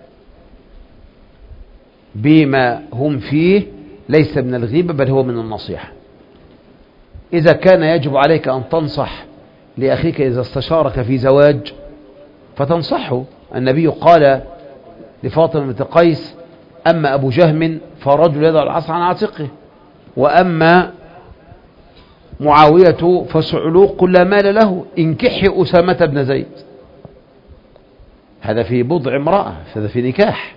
بما هم فيه ليس من الغيبة بل هو من النصيحة. إذا كان يجب عليك أن تنصح لأخيك إذا استشارك في زواج فتنصحه. النبي قال لفاطمة بنت قيس: أما أبو جهم فرجل يضع العصا عن عاتقه، وأما معاوية فسعلوق لا مال له، انكحي أسامة بن زيد. هذا في بضع امرأة، هذا في نكاح،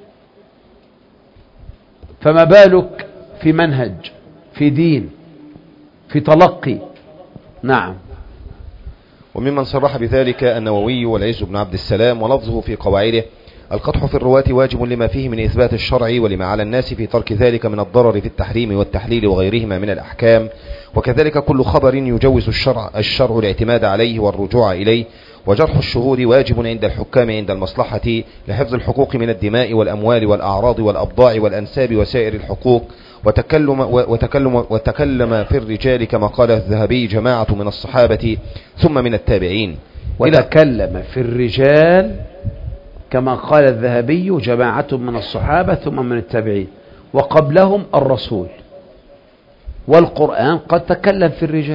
فما بالك في منهج، في دين، في تلقي. نعم. وممن صرح بذلك النووي والعز بن عبد السلام، ولفظه في قواعده: القدح في الرواة واجب لما فيه من إثبات الشرع، ولما على الناس في ترك ذلك من الضرر في التحريم والتحليل وغيرهما من الأحكام. وكذلك كل خبر يجوز الشرع, الشرع الاعتماد عليه والرجوع إليه. وجرح الشهود واجب عند الحكام عند المصلحة لحفظ الحقوق من الدماء والأموال والأعراض والأبضاع والأنساب وسائر الحقوق. وتكلم, وتكلم, وتكلم في الرجال كما قال الذهبي جماعة من الصحابة ثم من التابعين. وتكلم في الرجال كما قال الذهبي جماعة من الصحابة ثم من التابعين، وقبلهم الرسول. والقرآن قد تكلم في الرجال،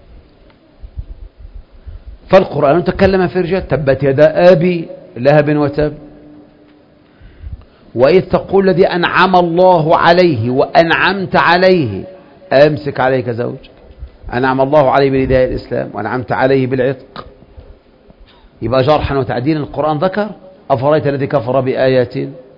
فالقرآن تكلم في الرجال: تبت يدا أبي لهب وتب. وإذ تقول الذي أنعم الله عليه وأنعمت عليه أمسك عليك زوجك. أنعم الله عليه بالهداية الإسلام وأنعمت عليه بالعتق. يبقى جرحا وتعديلا القرآن ذكر: أفرأيت الذي كفر بآيات.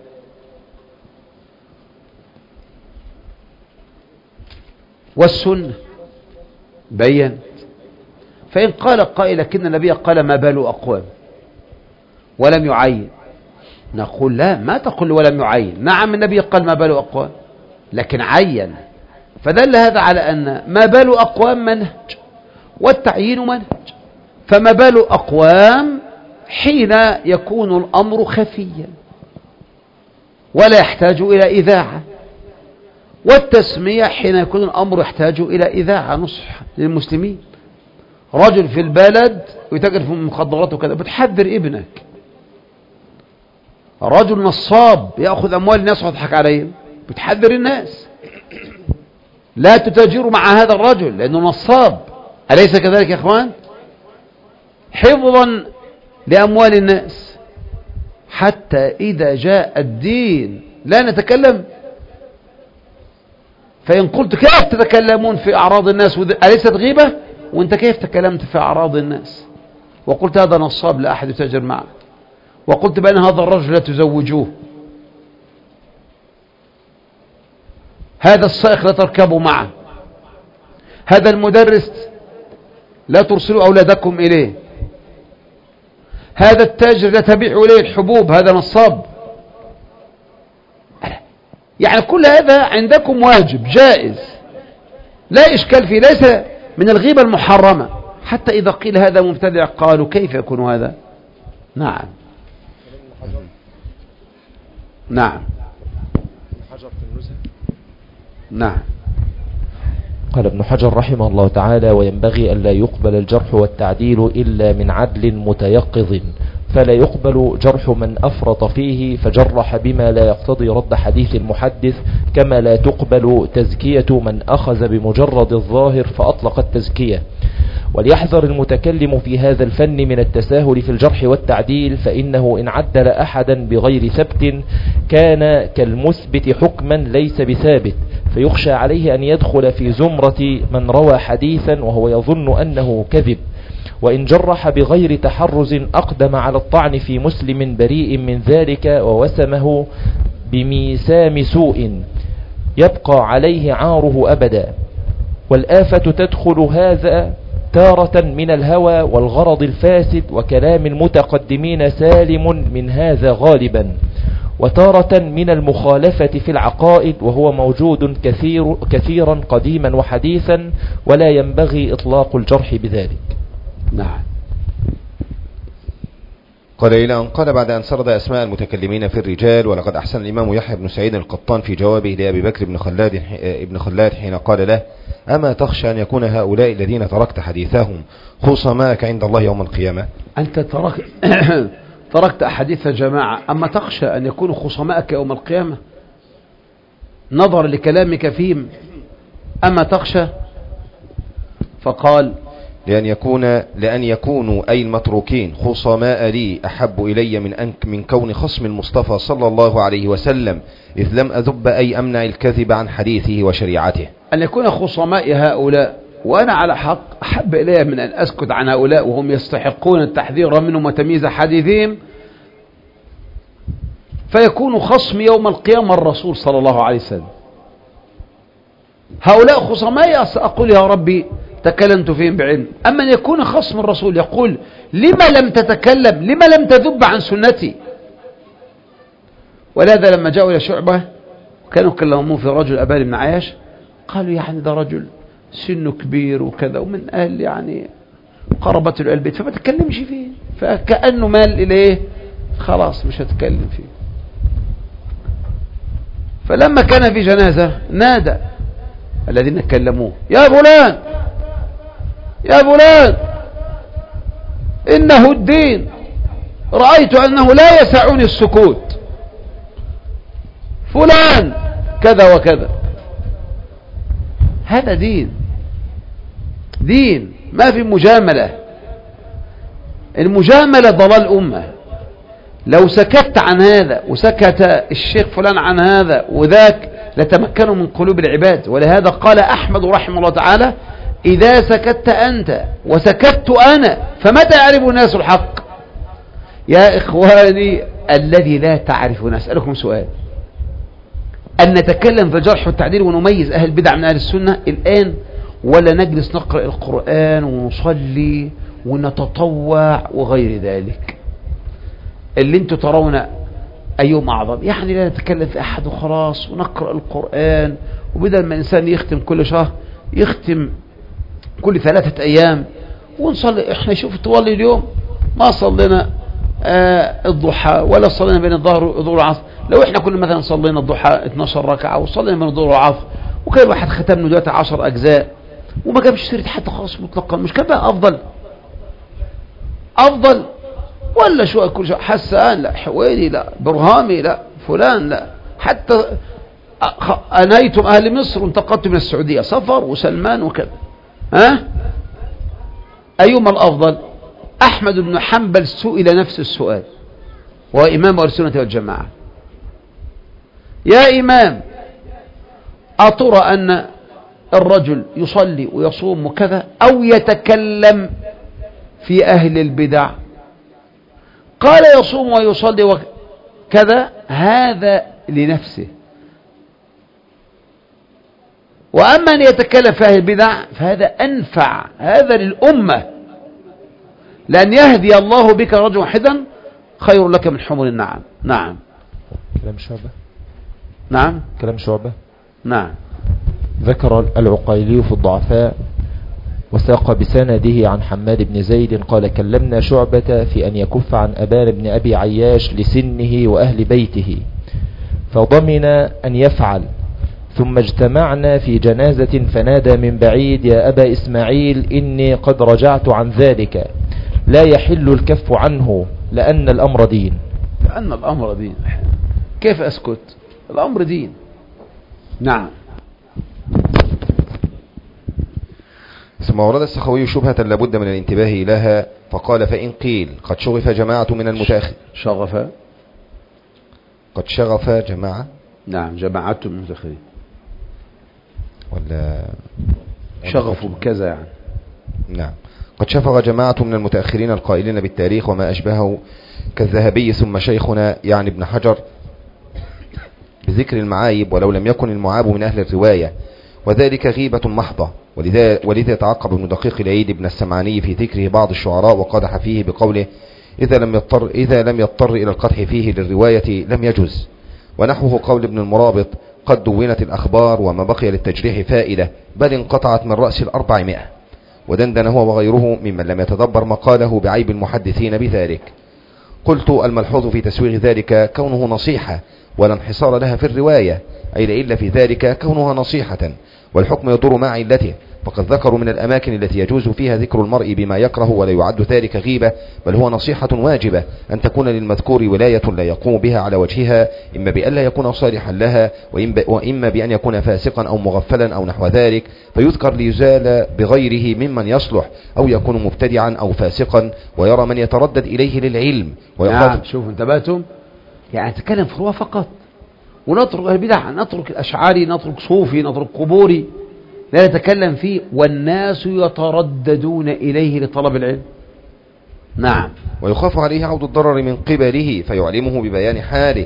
والسنة بيّن. فإن قال قائل لكن النبي قال ما بال أقوام ولم يعين، نقول لا، ما تقول ولم يعين. نعم النبي قال ما بال أقوام لكن عين، فدل هذا على أن ما بال أقوام منهج والتعيين منهج. فما بال أقوام حين يكون الأمر خفيا ولا يحتاج إلى إذاعة، والتسمية حين يكون الأمر يحتاج إلى إذاعة نصح للمسلمين. رجل في البلد ويتاجر في المخدرات وكذا، بتحذر ابنك. رجل نصاب يأخذ أموال الناس ويضحك عليهم، بتحذر الناس لا تتاجروا مع هذا الرجل لأنه نصاب. أليس كذلك يا إخوان؟ حفظا لأموال الناس، حتى إذا جاء الدين لا نتكلم. فإن قلت كيف تتكلمون في أعراض الناس أليست غيبة؟ وانت كيف تكلمت في أعراض الناس وقلت هذا نصاب لا أحد يتاجر معه، وقلت بأن هذا الرجل لا تزوجوه، هذا السائق لا تركبوا معه، هذا المدرس لا ترسلوا أولادكم إليه، هذا التاجر لا تبيعوا إليه الحبوب، هذا نصاب. يعني كل هذا عندكم واجب جائز لا إشكال فيه، ليس من الغيبة المحرمة. حتى إذا قيل هذا مبتدع قالوا كيف يكون هذا؟ نعم نعم نعم. قال ابن حجر رحمه الله تعالى: وينبغي أن لا يقبل الجرح والتعديل إلا من عدل متيقظ، فلا يقبل جرح من أفرط فيه فجرح بما لا يقتضي رد حديث المحدث، كما لا تقبل تزكية من أخذ بمجرد الظاهر فأطلق التزكية. وليحذر المتكلم في هذا الفن من التساهل في الجرح والتعديل، فإنه إن عدل أحدا بغير ثبت كان كالمثبت حكما ليس بثابت، فيخشى عليه أن يدخل في زمرة من روى حديثا وهو يظن أنه كذب. وإن جرح بغير تحرز أقدم على الطعن في مسلم بريء من ذلك ووسمه بميسام سوء يبقى عليه عاره أبدا. والآفة تدخل هذا تارة من الهوى والغرض الفاسد وكلام المتقدمين سالم من هذا غالبا، وتارة من المخالفة في العقائد وهو موجود كثير كثيرا قديما وحديثا، ولا ينبغي إطلاق الجرح بذلك. نعم. قال إلى أن قال بعد أن سرد أسماء المتكلمين في الرجال: ولقد أحسن الإمام يحيى بن سعيد القطان في جوابه لأبي بكر بن خلاد ابن خلاد حين قال له: أما تخشى أن يكون هؤلاء الذين تركت حديثهم خصماءك عند الله يوم القيامة؟ أنت ترك تركت أحاديث جماعة، أما تخشى أن يكونوا خصماءك يوم القيامة نظر لكلامك فيهم؟ أما تخشى؟ فقال: لأن يكون لأن يكونوا أي المتروكين خصماء لي أحب إلي من أن من كون خصم المصطفى صلى الله عليه وسلم، إذ لم أذب أي أمنع الكذب عن حديثه وشريعته. أن يكون خصماء هؤلاء وأنا على حق أحب إلي من أن أسكت عن هؤلاء وهم يستحقون التحذير منهم وتمييز حديثهم، فيكون خصم يوم القيامة الرسول صلى الله عليه وسلم. هؤلاء خصماء أقول يا ربي تكلمت فيهم بعلم، أما أن يكون خصم الرسول يقول لما لم تتكلم، لما لم تذب عن سنتي. ولهذا لما جاءوا إلى شعبة كانوا كلموا في رجل أبان بن عياش، قالوا يعني ده رجل سنه كبير وكذا ومن أهل يعني قربة البيت فما تكلمش فيه، فكأنه مال إليه خلاص مش هتكلم فيه. فلما كان في جنازة نادى الذين كلموه: يا فلان يا فلان إنه الدين، رأيت أنه لا يسعني السكوت، فلان كذا وكذا. هذا دين، دين ما في مجاملة. المجاملة ضلال أمة. لو سكت عن هذا وسكت الشيخ فلان عن هذا وذاك لتمكنوا من قلوب العباد. ولهذا قال أحمد رحمه الله تعالى: إذا سكت أنت وسكت أنا فمتى يعرف الناس الحق؟ يا إخواني الذي لا تعرفون، أسألكم سؤال: أن نتكلم في الجرح والتعديل ونميز أهل البدع من أهل السنة الآن، ولا نجلس نقرأ القرآن ونصلي ونتطوع وغير ذلك؟ اللي انتم ترون أيهم أعظم؟ يعني لا نتكلم في أحد وخلاص ونقرأ القرآن، وبدل ما الإنسان يختم كل شهر يختم كل ثلاثة أيام ونصلي. احنا شوف طوال اليوم ما صلينا آه الضحى ولا صلينا بين الظهر والظهر والعصر. لو احنا كنا مثلا صلينا الضحى اثناشر ركعة وصلينا بين الظهر والعصر وكان واحد ختمنا دلوقتي عشر أجزاء وما جابش سيرة حتى خالص مطلقا، مش كان بقى أفضل؟ أفضل ولا شو كل شيء؟ حسان لا، حويني لا، برهامي لا، فلان لا، حتى أنيتم أهل مصر وانتقلتم من السعودية سفر وسلمان وكذا. ها أيما الأفضل؟ أحمد بن حنبل سئل نفس السؤال وهو إمام أهل السنة والجماعة: يا إمام أترى أن الرجل يصلي ويصوم وكذا أو يتكلم في أهل البدع؟ قال: يصوم ويصلي وكذا هذا لنفسه، وأما أن يتكلم في أهل البدع فهذا أنفع، هذا للأمة، لأن يهدي الله بك رجلا واحدا خير لك من حمر النعم. نعم. كلام شعبة. نعم كلام شعبة. نعم. ذكر العقيلي في الضعفاء وساق بسنده عن حماد بن زيد قال كلمنا شعبة في أن يكف عن أبان بن أبي عياش لسنه وأهل بيته فضمن أن يفعل، ثم اجتمعنا في جنازة فنادى من بعيد يا أبا إسماعيل إني قد رجعت عن ذلك لا يحل الكف عنه لأن الأمر دين. لأن الأمر دين، كيف أسكت؟ الأمر دين. نعم. ثم ورد السخوي شبهة لابد من الانتباه لها فقال فإن قيل قد شغف جماعة من المتأخر شغف قد شغف جماعة نعم جماعة من المتأخرين ولا شغفوا بكذا يعني. نعم. قد شفغ جماعة من المتأخرين القائلين بالتاريخ وما أشبهه كالذهبي ثم شيخنا يعني ابن حجر بذكر المعايب ولو لم يكن المعاب من أهل الرواية، وذلك غيبة محضة. ولذا, ولذا يتعقب ابن دقيق العيد ابن السمعاني في ذكره بعض الشعراء وقدح فيه بقوله إذا لم يضطر, إذا لم يضطر إلى القدح فيه للرواية لم يجز. ونحوه قول ابن المرابط قد دونت الأخبار وما بقي للتجريح فائدة بل انقطعت من رأس الأربعمائة. ودندن هو وغيره ممن لم يتدبر مقاله بعيب المحدثين بذلك. قلت الملحوظ في تسويغ ذلك كونه نصيحة ولا انحصار لها في الرواية، أي لإلا في ذلك كونها نصيحة والحكم يدور مع علته، فقد ذكروا من الأماكن التي يجوز فيها ذكر المرء بما يكره ولا يعد ذلك غيبة، بل هو نصيحة واجبة أن تكون للمذكور ولاية لا يقوم بها على وجهها، إما بأن لا يكون صالحا لها وإما بأن يكون فاسقا أو مغفلا أو نحو ذلك فيذكر ليزال بغيره ممن يصلح، أو يكون مبتدعا أو فاسقا ويرى من يتردد إليه للعلم ويخاف. نعم. شوفوا انتبهتم، يعني نتكلم في رواة فقط ونترك البدع، نترك الأشعاري، نترك صوفي، نترك قبوري، لا نتكلم فيه والناس يترددون إليه لطلب العلم. نعم. ويخاف عليه عود الضرر من قبله فيعلمه ببيان حاله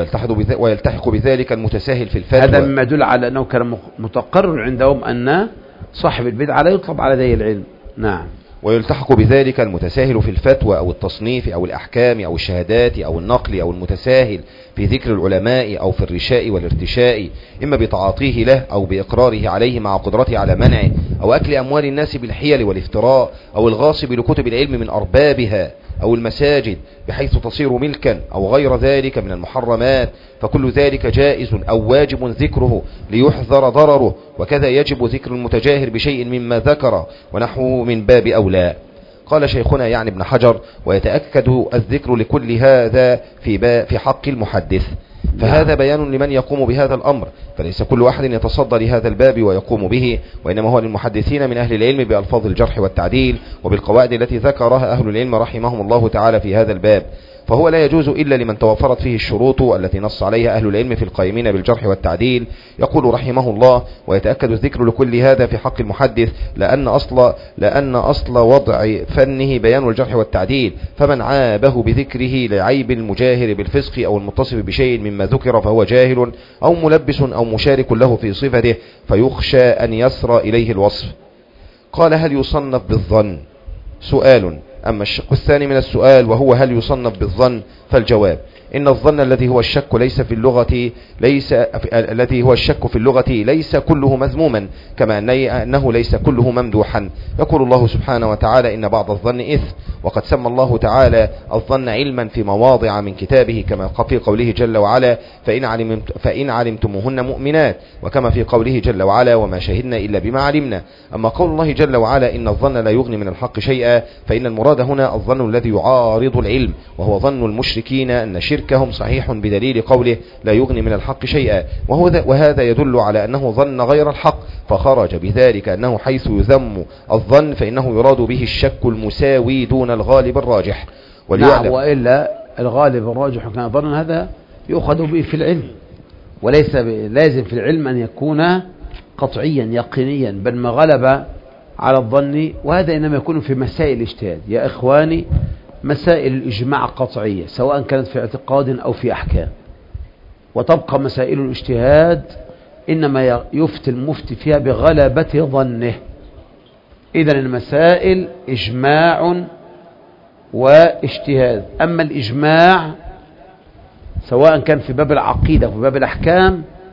ويلتحق بذلك المتساهل في الفتوى. هذا مما يدل على أنه كان متقرر عندهم أن صاحب البدعة لا يطلب على ذي العلم. نعم. ويلتحق بذلك المتساهل في الفتوى أو التصنيف أو الأحكام أو الشهادات أو النقل أو المتساهل في ذكر العلماء أو في الرشاء والارتشاء، إما بتعاطيه له أو بإقراره عليه مع قدرته على منعه، أو أكل أموال الناس بالحيل والافتراء، أو الغاصب لكتب العلم من أربابها أو المساجد بحيث تصير ملكا، أو غير ذلك من المحرمات، فكل ذلك جائز أو واجب ذكره ليحذر ضرره، وكذا يجب ذكر المتجاهر بشيء مما ذكر ونحوه من باب أولى. قال شيخنا يعني ابن حجر ويتأكد الذكر لكل هذا في, في حق المحدث، فهذا بيان لمن يقوم بهذا الأمر، فليس كل واحد يتصدى لهذا الباب ويقوم به، وإنما هو للمحدثين من أهل العلم بألفاظ الجرح والتعديل وبالقواعد التي ذكرها أهل العلم رحمهم الله تعالى في هذا الباب، فهو لا يجوز إلا لمن توفرت فيه الشروط التي نص عليها أهل العلم في القائمين بالجرح والتعديل. يقول رحمه الله ويتأكد الذكر لكل هذا في حق المحدث لأن أصل, لأن أصل وضع فنه بيان الجرح والتعديل، فمن عابه بذكره لعيب المجاهر بالفسق أو المتصف بشيء مما ذكر فهو جاهل أو ملبس أو مشارك له في صفته فيخشى أن يسرى إليه الوصف. قال هل يصنف بالظن؟ سؤال. أما الشق الثاني من السؤال وهو هل يصنف بالظن فالجواب إن الظن الذي هو الشك ليس في اللغة ليس الذي هو الشك في اللغة ليس كله مذموما، كما أنه ليس كله ممدوحا. يقول الله سبحانه وتعالى إن بعض الظن إثم، وقد سمى الله تعالى الظن علما في مواضع من كتابه، كما في قوله جل وعلا فإن, علمت فإن علمتموهن مؤمنات، وكما في قوله جل وعلا وما شهدنا إلا بما علمنا. أما قول الله جل وعلا إن الظن لا يغني من الحق شيئا، فإن المراد هنا الظن الذي يعارض العلم، وهو ظن المشركين أن شركهم صحيح بدليل قوله لا يغني من الحق شيئا، وهذا يدل على أنه ظن غير الحق، فخرج بذلك أنه حيث يذم الظن فإنه يراد به الشك المساوي دون الغالب الراجح. نعم، وإلا الغالب الراجح كان ظنا هذا يؤخذ به في العلم، وليس لازم في العلم أن يكون قطعيا يقينيا، بل ما غلب على الظن، وهذا إنما يكون في مسائل الاجتهاد. يا إخواني، مسائل الإجماع قطعية سواء كانت في اعتقاد أو في أحكام، وتبقى مسائل الاجتهاد إنما يفتي المفتي فيها بغلبة ظنه. إذن المسائل إجماع واجتهاد. أما الإجماع سواء كان في باب العقيدة وفي باب الأحكام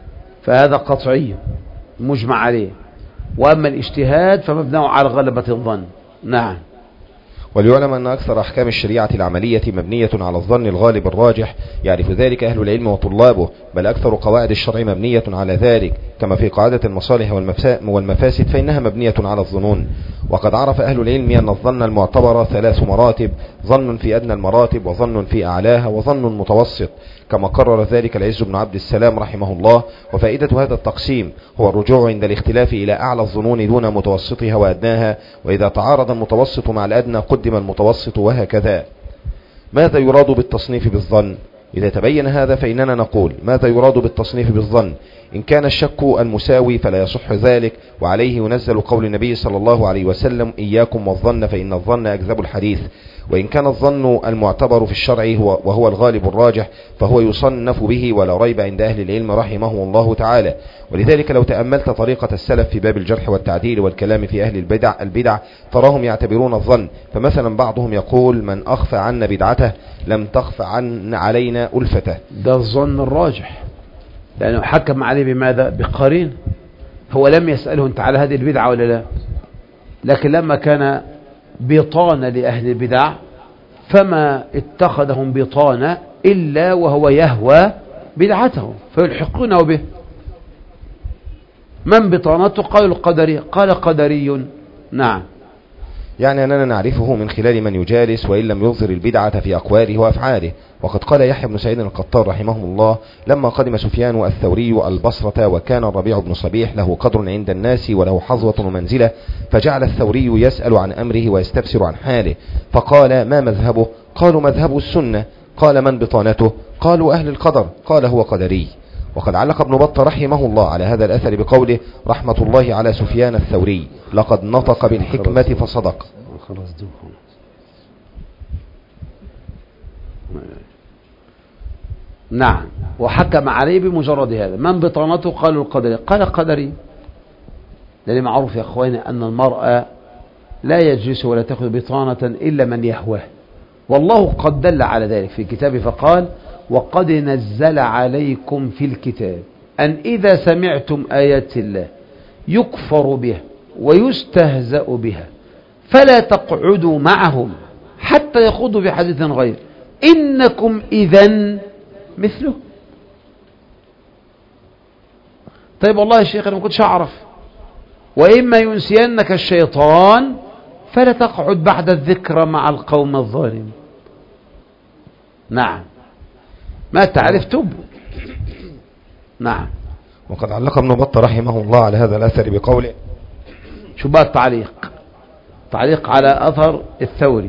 فهذا قطعي مجمع عليه. وأما الاجتهاد فمبناه على غلبة الظن. نعم. وليعلم أن أكثر أحكام الشريعة العملية مبنية على الظن الغالب الراجح، يعرف ذلك أهل العلم وطلابه، بل أكثر قواعد الشرع مبنية على ذلك، كما في قاعدة المصالح والمفاسد فإنها مبنية على الظنون. وقد عرف أهل العلم أن الظن المعتبر ثلاث مراتب: ظن في أدنى المراتب، وظن في أعلاها، وظن متوسط، كما قرر ذلك العز بن عبد السلام رحمه الله. وفائدة هذا التقسيم هو الرجوع عند الاختلاف إلى أعلى الظنون دون متوسطها وأدناها، وإذا تعارض المتوسط مع الأدنى قدم المتوسط، وهكذا. ماذا يراد بالتصنيف بالظن؟ إذا تبين هذا فإننا نقول: ماذا يراد بالتصنيف بالظن؟ إن كان الشك المساوي فلا يصح ذلك، وعليه ينزل قول النبي صلى الله عليه وسلم: إياكم والظن فإن الظن أكذب الحديث. وإن كان الظن المعتبر في الشرع هو وهو الغالب الراجح فهو يصنف به ولا ريب عند أهل العلم رحمه الله تعالى. ولذلك لو تأملت طريقة السلف في باب الجرح والتعديل والكلام في أهل البدع البدع تراهم يعتبرون الظن. فمثلا بعضهم يقول: من أخفى عنا بدعته لم تخفى عن علينا ألفته. ده الظن الراجح، لأنه حكم عليه بماذا؟ بقرين. هو لم يسأله أنت على هذه البدعة ولا لا، لكن لما كان بطانة لأهل البدع فما اتخذهم بطانة إلا وهو يهوى بدعته فيلحقونه به. من بطانته؟ قال القدري. قال قدري. نعم. يعني أننا نعرفه من خلال من يجالس وإن لم يظهر البدعة في أقواله وأفعاله. وقد قال يحيى بن سعيد القطان رحمه الله: لما قدم سفيان الثوري البصرة وكان الربيع بن صبيح له قدر عند الناس وله حظوة ومنزلة، فجعل الثوري يسأل عن أمره ويستفسر عن حاله، فقال: ما مذهبه؟ قالوا: مذهبه السنة. قال: من بطانته؟ قالوا: أهل القدر. قال: هو قدري. وقد علق ابن بطة رحمه الله على هذا الأثر بقوله: رحمة الله على سفيان الثوري، لقد نطق بالحكمة فصدق. نعم. وحكم عليه بمجرد هذا. من بطانته؟ قالوا القدري. قال قدري، لأن معروف يا أخواني أن المرأة لا يجلس ولا تأخذ بطانة إلا من يهواه، والله قد دل على ذلك في كتابه فقال: وقد نزل عليكم في الكتاب أن إذا سمعتم آيات الله يكفر بها ويستهزأ بها فلا تقعدوا معهم حتى يخوضوا بحديث غير إنكم إذن مثله. طيب والله يا شيخ أنا ما كنتش أعرف. وإما ينسينك الشيطان فلا تقعد بعد الذكرى مع القوم الظالمين. نعم. ما تعرف تب. نعم. وقد علق ابن بطة رحمه الله على هذا الأثر بقوله: شو بقى التعليق؟ تعليق على أثر الثوري.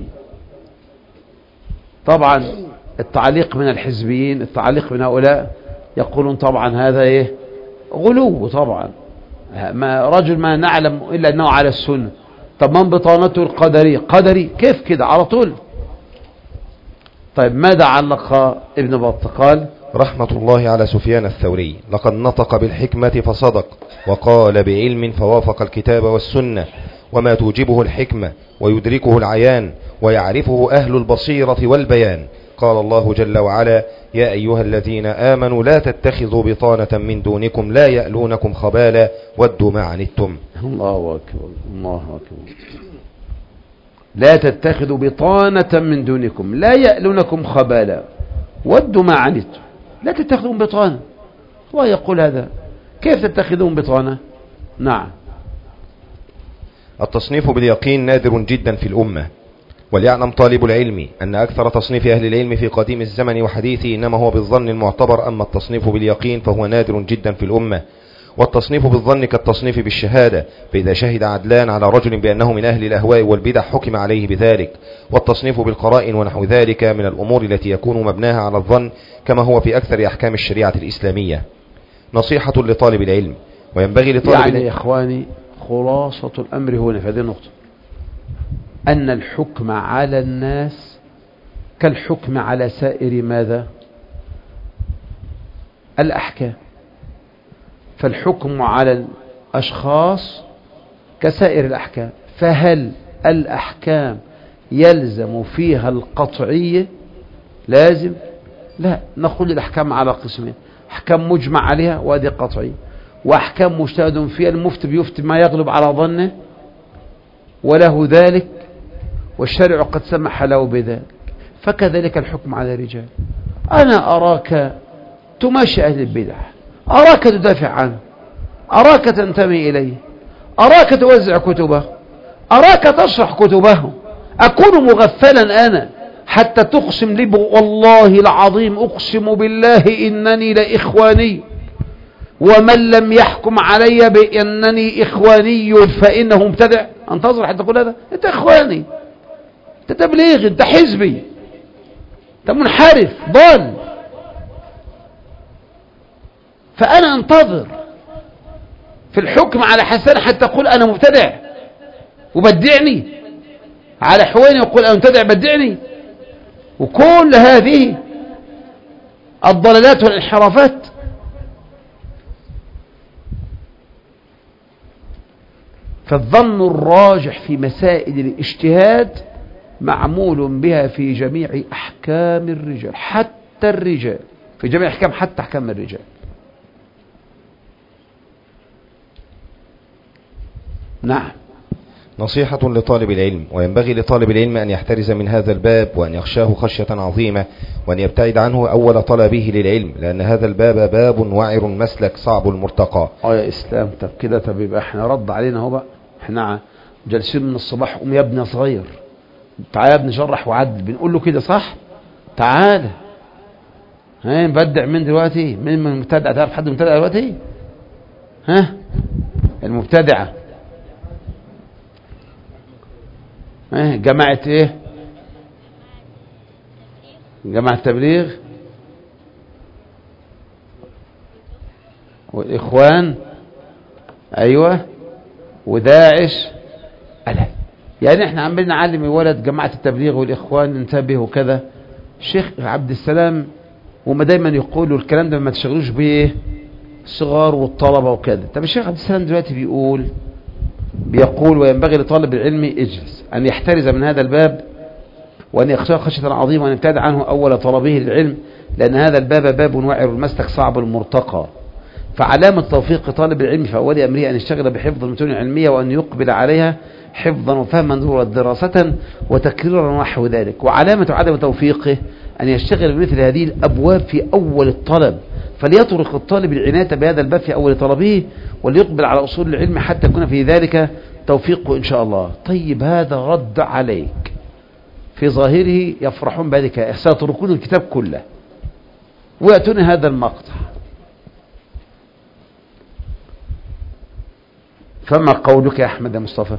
طبعا التعليق من الحزبيين، التعليق من هؤلاء يقولون طبعا هذا ايه؟ غلو. طبعا ما رجل ما نعلم إلا أنه على السنة. طب من بطانته؟ القدري. قدري كيف كده على طول؟ طيب ماذا علق ابن بطة؟ قال: رحمة الله على سفيان الثوري، لقد نطق بالحكمة فصدق، وقال بعلم فوافق الكتاب والسنة، وما توجبه الحكمة ويدركه العيان ويعرفه أهل البصيرة والبيان. قال الله جل وعلا: يا أيها الذين آمنوا لا تتخذوا بطانة من دونكم لا يألونكم خبالا ودوا ما عنتم. الله أكبر. الله أكبر. لا تتخذوا بطانة من دونكم لا يألونكم خبالا ودوا ما عنتم. لا تتخذون بطانة. الله يقول هذا. كيف تتخذون بطانة؟ نعم. التصنيف باليقين نادر جدا في الأمة. وليعلم طالب العلم أن أكثر تصنيف أهل العلم في قديم الزمن وحديثه إنما هو بالظن المعتبر، أما التصنيف باليقين فهو نادر جدا في الأمة. والتصنيف بالظن كالتصنيف بالشهادة، فإذا شهد عدلان على رجل بأنه من أهل الأهواء والبدع حكم عليه بذلك. والتصنيف بالقرائن ونحو ذلك من الأمور التي يكون مبناها على الظن، كما هو في أكثر أحكام الشريعة الإسلامية. نصيحة لطالب العلم: وينبغي لطالب يعني العلم. يا إخواني خلاصة الأمر هنا في هذه النقطة أن الحكم على الناس كالحكم على سائر ماذا؟ الأحكام. فالحكم على الأشخاص كسائر الأحكام. فهل الأحكام يلزم فيها القطعية؟ لازم؟ لا. نقول الأحكام على قسمين: أحكام مجمع عليها وهذه قطعية، وأحكام مجتهد فيها المفتي بيفتي ما يغلب على ظنه وله ذلك، والشرع قد سمح له بذلك. فكذلك الحكم على الرجال. أنا أراك تماشي أهل البدع، أراك تدافع عنه، أراك تنتمي إليه، أراك توزع كتبه، أراك تشرح كتبه، أكون مغفلا أنا حتى تقسم لي والله العظيم أقسم بالله إنني لإخواني، ومن لم يحكم علي بأنني إخواني فإنه مبتدع؟ أنتظر حتى تقول هذا؟ أنت إخواني، أنت تبليغ، أنت حزبي، أنت منحرف ضال. فأنا أنتظر في الحكم على حسن حتى تقول أنا مبتدع وبدعني، على حويني يقول أنا مبتدع بدعني. وكل هذه الضلالات والانحرافات فالظن الراجح في مسائل الاجتهاد معمول بها في جميع أحكام الرجال، حتى الرجال، في جميع أحكام حتى أحكام الرجال. نعم. نصيحة لطالب العلم: وينبغي لطالب العلم أن يحترز من هذا الباب وأن يخشاه خشية عظيمة، وأن يبتعد عنه أول طلبه للعلم، لأن هذا الباب باب وعر مسلك صعب المرتقى. اه يا إسلام، طب كده طب يبقى احنا رد علينا اهو بقى، احنا جالسين من الصباح، قوم يا ابني صغير، تعالى يا ابني شرح وعدل، بنقول له كده صح؟ تعالى ها نبدع من دلوقتي، من من المبتدع؟ تعرف حد مبتدع دلوقتي؟ ها المبتدعة ها جماعة ايه؟ جماعة التبليغ والإخوان، أيوة، وداعش. ألا يعني احنا عمالين نعلم الولد جماعة التبليغ والإخوان انتبه وكذا. الشيخ عبد السلام وما دايما يقولوا الكلام ده ما تشغلوش بيه الصغار والطلبة وكذا. طب الشيخ عبد السلام دلوقتي بيقول بيقول وينبغي لطالب العلم اجلس أن يحترز من هذا الباب وأن يخشى خشية عظيمة وأن يبتعد عنه أول طلبه للعلم، لأن هذا الباب باب وعر المسلك صعب المرتقى. فعلامة توفيق طالب العلم في أول أمره أن يشتغل بحفظ المتون العلمية وأن يقبل عليها حفظا وفهما دراسة وتكريرا ونحو ذلك. وعلامة عدم توفيقه أن يشتغل بمثل هذه الأبواب في أول الطلب، فليطرق الطالب العناية بهذا الباب في أول طلبه وليقبل على أصول العلم حتى يكون في ذلك توفيقه إن شاء الله. طيب هذا رد عليك، في ظاهره يفرحون بذلك، سيتركون الكتاب كله ويأتون هذا المقطع. فما قولك يا أحمد يا مصطفى؟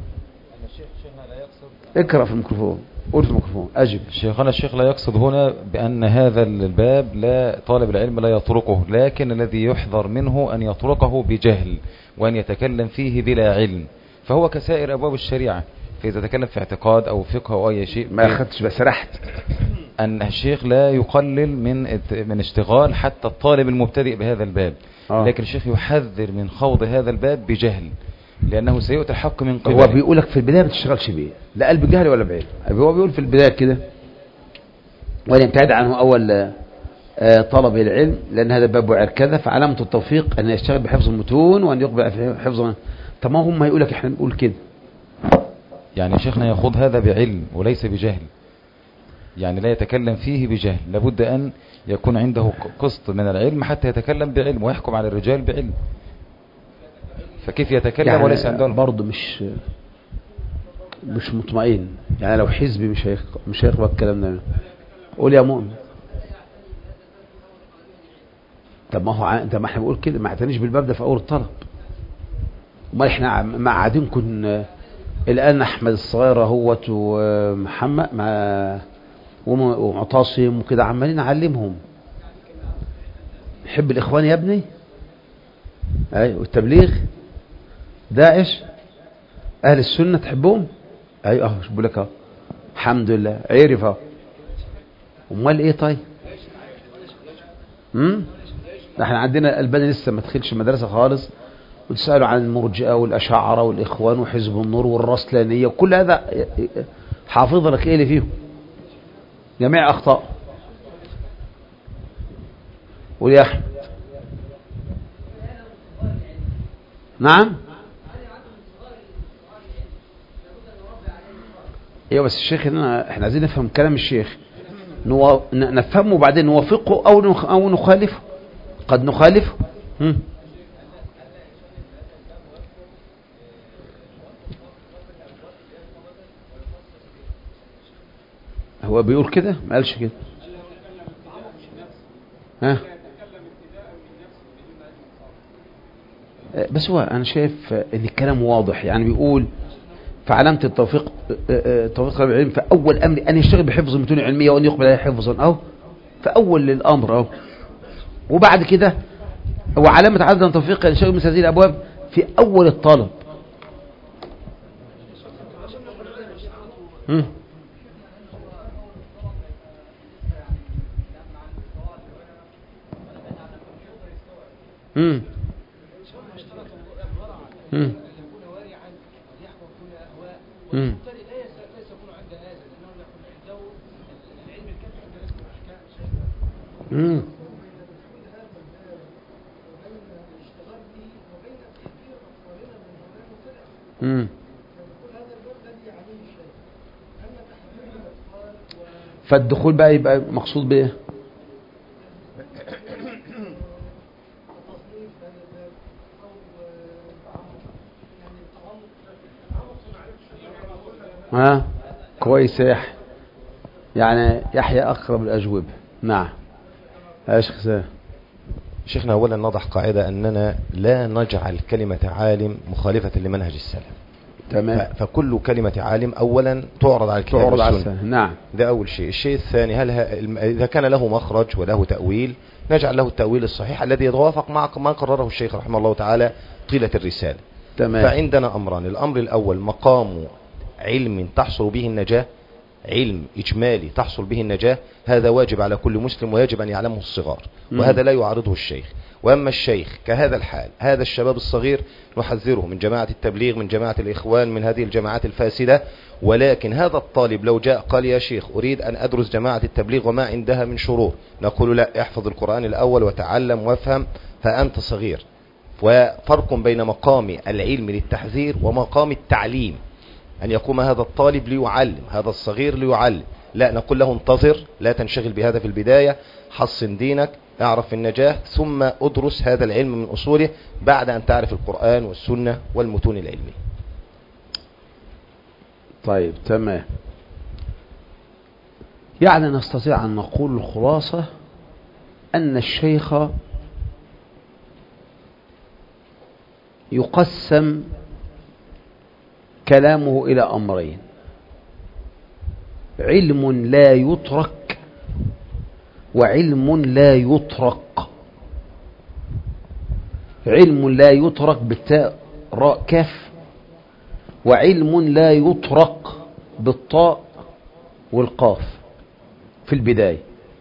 اقرأ في الميكروفون، قول في الميكروفون، أجب. شيخنا الشيخ لا يقصد هنا بأن هذا الباب لا طالب العلم لا يطرقه، لكن الذي يحذر منه أن يطرقه بجهل وأن يتكلم فيه بلا علم، فهو كسائر أبواب الشريعة. فإذا تكلم في اعتقاد أو فقه أو أي شيء ما أخذتش بس رحت أن الشيخ لا يقلل من من اشتغال حتى الطالب المبتدئ بهذا الباب، آه. لكن الشيخ يحذر من خوض هذا الباب بجهل، لأنه سيؤتى الحق من قبل. هو بيقولك في البداية ما تشتغلش بيه لا قلب جهل ولا بعلم. هو بيقول في البداية كده وأن يبتعد عنه أول طلب العلم لأن هذا الباب وعر كذا، فعلامة التوفيق أن يشتغل بحفظ المتون وأن يقبل في حفظ. طب ما هم يقولك احنا نقول كده، يعني شيخنا يخوض هذا بعلم وليس بجهل، يعني لا يتكلم فيه بجهل، لابد أن يكون عنده قسط من العلم حتى يتكلم بعلم ويحكم على الرجال بعلم. فكيف يتكلم يعني وليس عنده برضه مش مش مطمئن، يعني لو حزبي مش هيق... مش هيقبل الكلام ده. قول يا مؤمن. طب ما هو ع... انت ما احنا بنقول كده، ما اعتنيش بالباب ده في اول الطلب. امال احنا ما قاعدين كن الان احمد الصغير اهوت ومحمد مع ومعتصم وكده عمالين نعلمهم. نحب الاخوان يا ابني، اي والتبليغ، داعش، اهل السنه تحبهم، اي اه شو بقول لك اهو الحمد لله عرف اهو. امال ايه طيب؟ امم احنا عندنا الباني لسه ما دخلش المدرسه خالص، وتسالوا عن المرجئه والاشاعره والاخوان وحزب النور والرسلانيه وكل هذا حافظ لك ايه اللي فيهم، جميع اخطاء. قول يا احمد. نعم. ايوه بس الشيخ هنا احنا عايزين نفهم كلام الشيخ، نو... نفهمه وبعدين نوافقه او نخ... او نخالفه. قد نخالفه. هم. هو بيقول كده؟ ما قالش كده. ها بس هو انا شايف ان الكلام واضح، يعني بيقول فعلامة التوفيق توفيق طالب العلم في اول امر ان يشتغل بحفظ المتون العلميه وان يقبل عليها حفظا، اهو في اول الامر اهو. وبعد كده وعلامة عدم التوفيق ان يشتغل مثل هذه الابواب في اول الطلب. امم امم امم امم امم امم فالدخول بقى يبقى مقصود بايه؟ ها كويس يا يحيى، يعني يحيى اقرب الاجوبه. نعم يا شيخ سامي. شيخنا اولا نضح قاعده اننا لا نجعل كلمه عالم مخالفه لمنهج السلف. تمام. فكل كلمه عالم اولا تعرض على الكتاب والسنه. نعم. ده اول شيء. الشيء الثاني هل ه... اذا كان له مخرج وله تاويل نجعل له التاويل الصحيح الذي يتوافق مع ما قرره الشيخ رحمه الله تعالى طيله الرساله. تمام. فعندنا امران، الامر الاول مقام علم تحصل به النجاه، علم إجمالي تحصل به النجاة، هذا واجب على كل مسلم ويجب أن يعلمه الصغار، وهذا لا يعارضه الشيخ. وأما الشيخ كهذا الحال، هذا الشباب الصغير نحذره من جماعة التبليغ، من جماعة الإخوان، من هذه الجماعات الفاسدة. ولكن هذا الطالب لو جاء قال يا شيخ أريد أن أدرس جماعة التبليغ وما عندها من شرور، نقول لا، احفظ القرآن الأول وتعلم وافهم فأنت صغير. وفرق بين مقام العلم للتحذير ومقام التعليم، أن يقوم هذا الطالب ليعلم، هذا الصغير ليعلم. لا، نقول له انتظر، لا تنشغل بهذا في البداية، حصن دينك، اعرف النجاة، ثم ادرس هذا العلم من أصوله بعد أن تعرف القرآن والسنة والمتون العلمية. طيب تمام. يعني نستطيع أن نقول الخلاصة أن الشيخ يقسم كلامه إلى أمرين: علم لا يترك وعلم لا يطرق. علم لا يترك بالتاء راء كاف، وعلم لا يطرق بالطاء والقاف في البداية.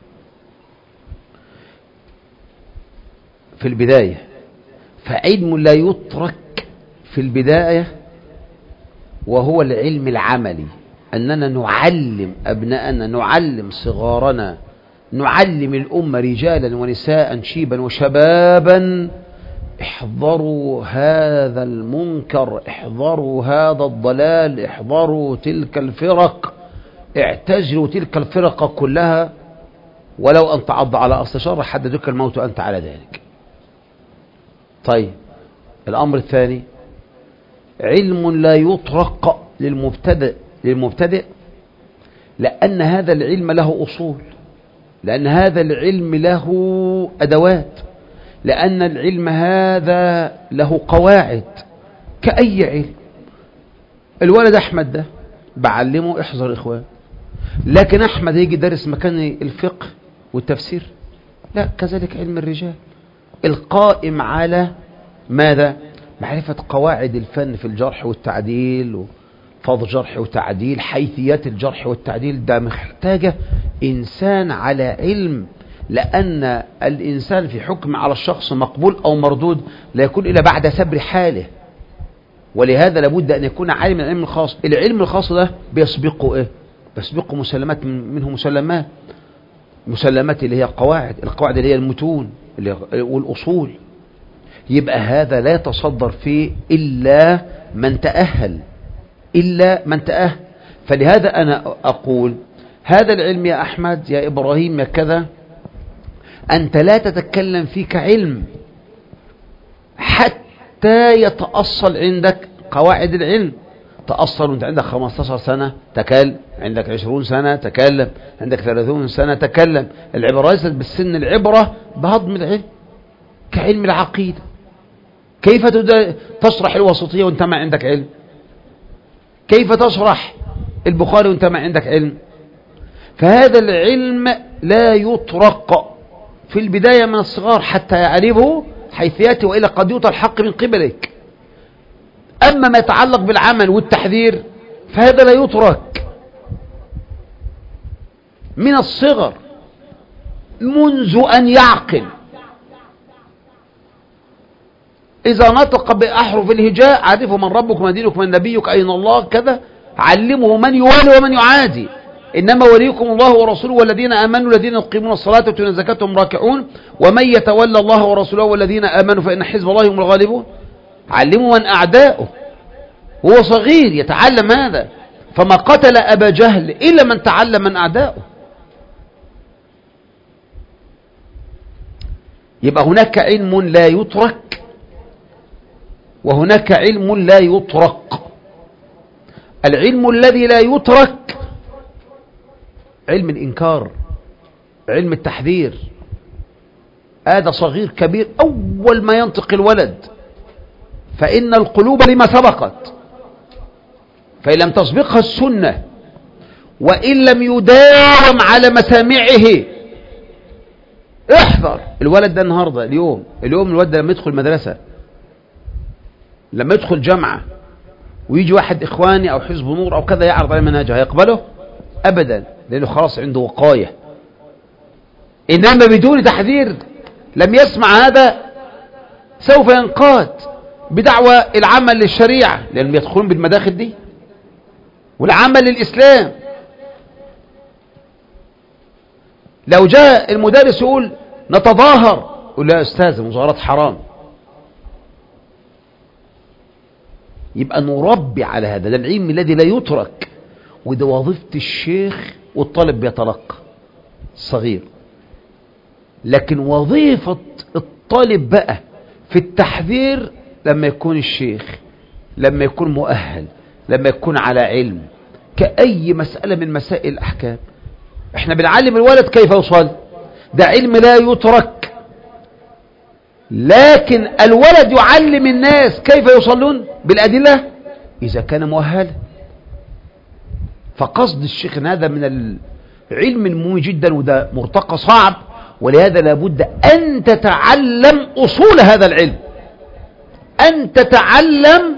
في البداية فعلم لا يترك في البداية وهو العلم العملي، أننا نعلم أبناءنا، نعلم صغارنا، نعلم الأمة رجالا ونساء شيبا وشبابا: احذروا هذا المنكر، احذروا هذا الضلال، احذروا تلك الفرق، اعتزلوا تلك الفرق كلها، ولو أن تعض على أصل شر حددك الموت أنت على ذلك. طيب الأمر الثاني: علم لا يطرق للمبتدئ للمبتدئ لأن هذا العلم له أصول، لأن هذا العلم له أدوات، لأن العلم هذا له قواعد كأي علم. الولد أحمد ده بعلمه احذر إخوان، لكن أحمد هيجي درس مكان الفقه والتفسير؟ لا. كذلك علم الرجال القائم على ماذا؟ معرفة قواعد الفن في الجرح والتعديل، وفض جرح وتعديل، حيثيات الجرح والتعديل. ده محتاجة إنسان على علم، لأن الإنسان في حكم على الشخص مقبول أو مردود لا يكون إلا بعد سبر حاله، ولهذا لابد أن يكون عالم العلم الخاص. العلم الخاص ده بيسبقه إيه؟ بيسبقه مسلمات، منه مسلمات، مسلمات اللي هي قواعد، القواعد اللي هي المتون والأصول. يبقى هذا لا يتصدر فيه إلا من تأهل، إلا من تأهل. فلهذا أنا أقول هذا العلم يا أحمد يا إبراهيم يا كذا، أنت لا تتكلم فيه كعلم حتى يتأصل عندك قواعد العلم. تأصل وانت عندك خمستاشر سنة تكلم، عندك عشرون سنة تكلم، عندك ثلاثون سنة تكلم. العبرة ليست بالسن، العبرة بهضم العلم كعلم العقيدة. كيف تشرح الوسطية وانت ما عندك علم؟ كيف تشرح البخاري وانت ما عندك علم؟ فهذا العلم لا يطرق في البداية من الصغار حتى يعرفه حيث يأتي، وإلا قد يؤتى الحق من قبلك. أما ما يتعلق بالعمل والتحذير فهذا لا يترك من الصغر منذ أن يعقل. إذا نطق بأحرف الهجاء عرفه من ربك من دينك من نبيك أين الله كذا، علمه من يوالي ومن يعادي. إنما وليكم الله ورسوله والذين آمنوا الذين يقيمون الصلاة ويؤتون الزكاة وهم راكعون ومن يتولى الله ورسوله والذين آمنوا فإن حزب الله هم الغالبون. علموا من أعداؤه وهو صغير يتعلم هذا. فما قتل أبا جهل إلا من تعلم من أعداؤه. يبقى هناك علم لا يترك وهناك علم لا يطرق. العلم الذي لا يترك علم الإنكار، علم التحذير. هذا صغير كبير أول ما ينطق الولد فإن القلوب لما سبقت، فإن لم تسبقها السنة وإن لم يداوم على مسامعه احذر. الولد ده النهاردة اليوم اليوم الولد ده لما يدخل مدرسة، لما يدخل جامعة ويجي واحد إخواني أو حزب نور أو كذا يعرض عليه منهجه هيقبله؟ أبدا، لأنه خلاص عنده وقاية. إنما بدون تحذير لم يسمع هذا سوف ينقاد بدعوى العمل للشريعة، لأنهم يدخلون بالمداخل دي، والعمل للإسلام. لو جاء المدرس يقول نتظاهر، يقول لا يا أستاذ المظاهرات حرام. يبقى نربي على هذا. ده العلم الذي لا يترك، وده وظيفة الشيخ والطالب بيتلقى الصغير. لكن وظيفة الطالب بقى في التحذير لما يكون الشيخ، لما يكون مؤهل، لما يكون على علم كأي مسألة من مسائل الأحكام. احنا بنعلم الولد كيف يصلي، ده علم لا يترك. لكن الولد يعلم الناس كيف يصلون بالأدلة إذا كان مؤهلا. فقصد الشيخ هذا من العلم المهم جدا، وده مرتقى صعب، ولهذا لابد أن تتعلم أصول هذا العلم، أن تتعلم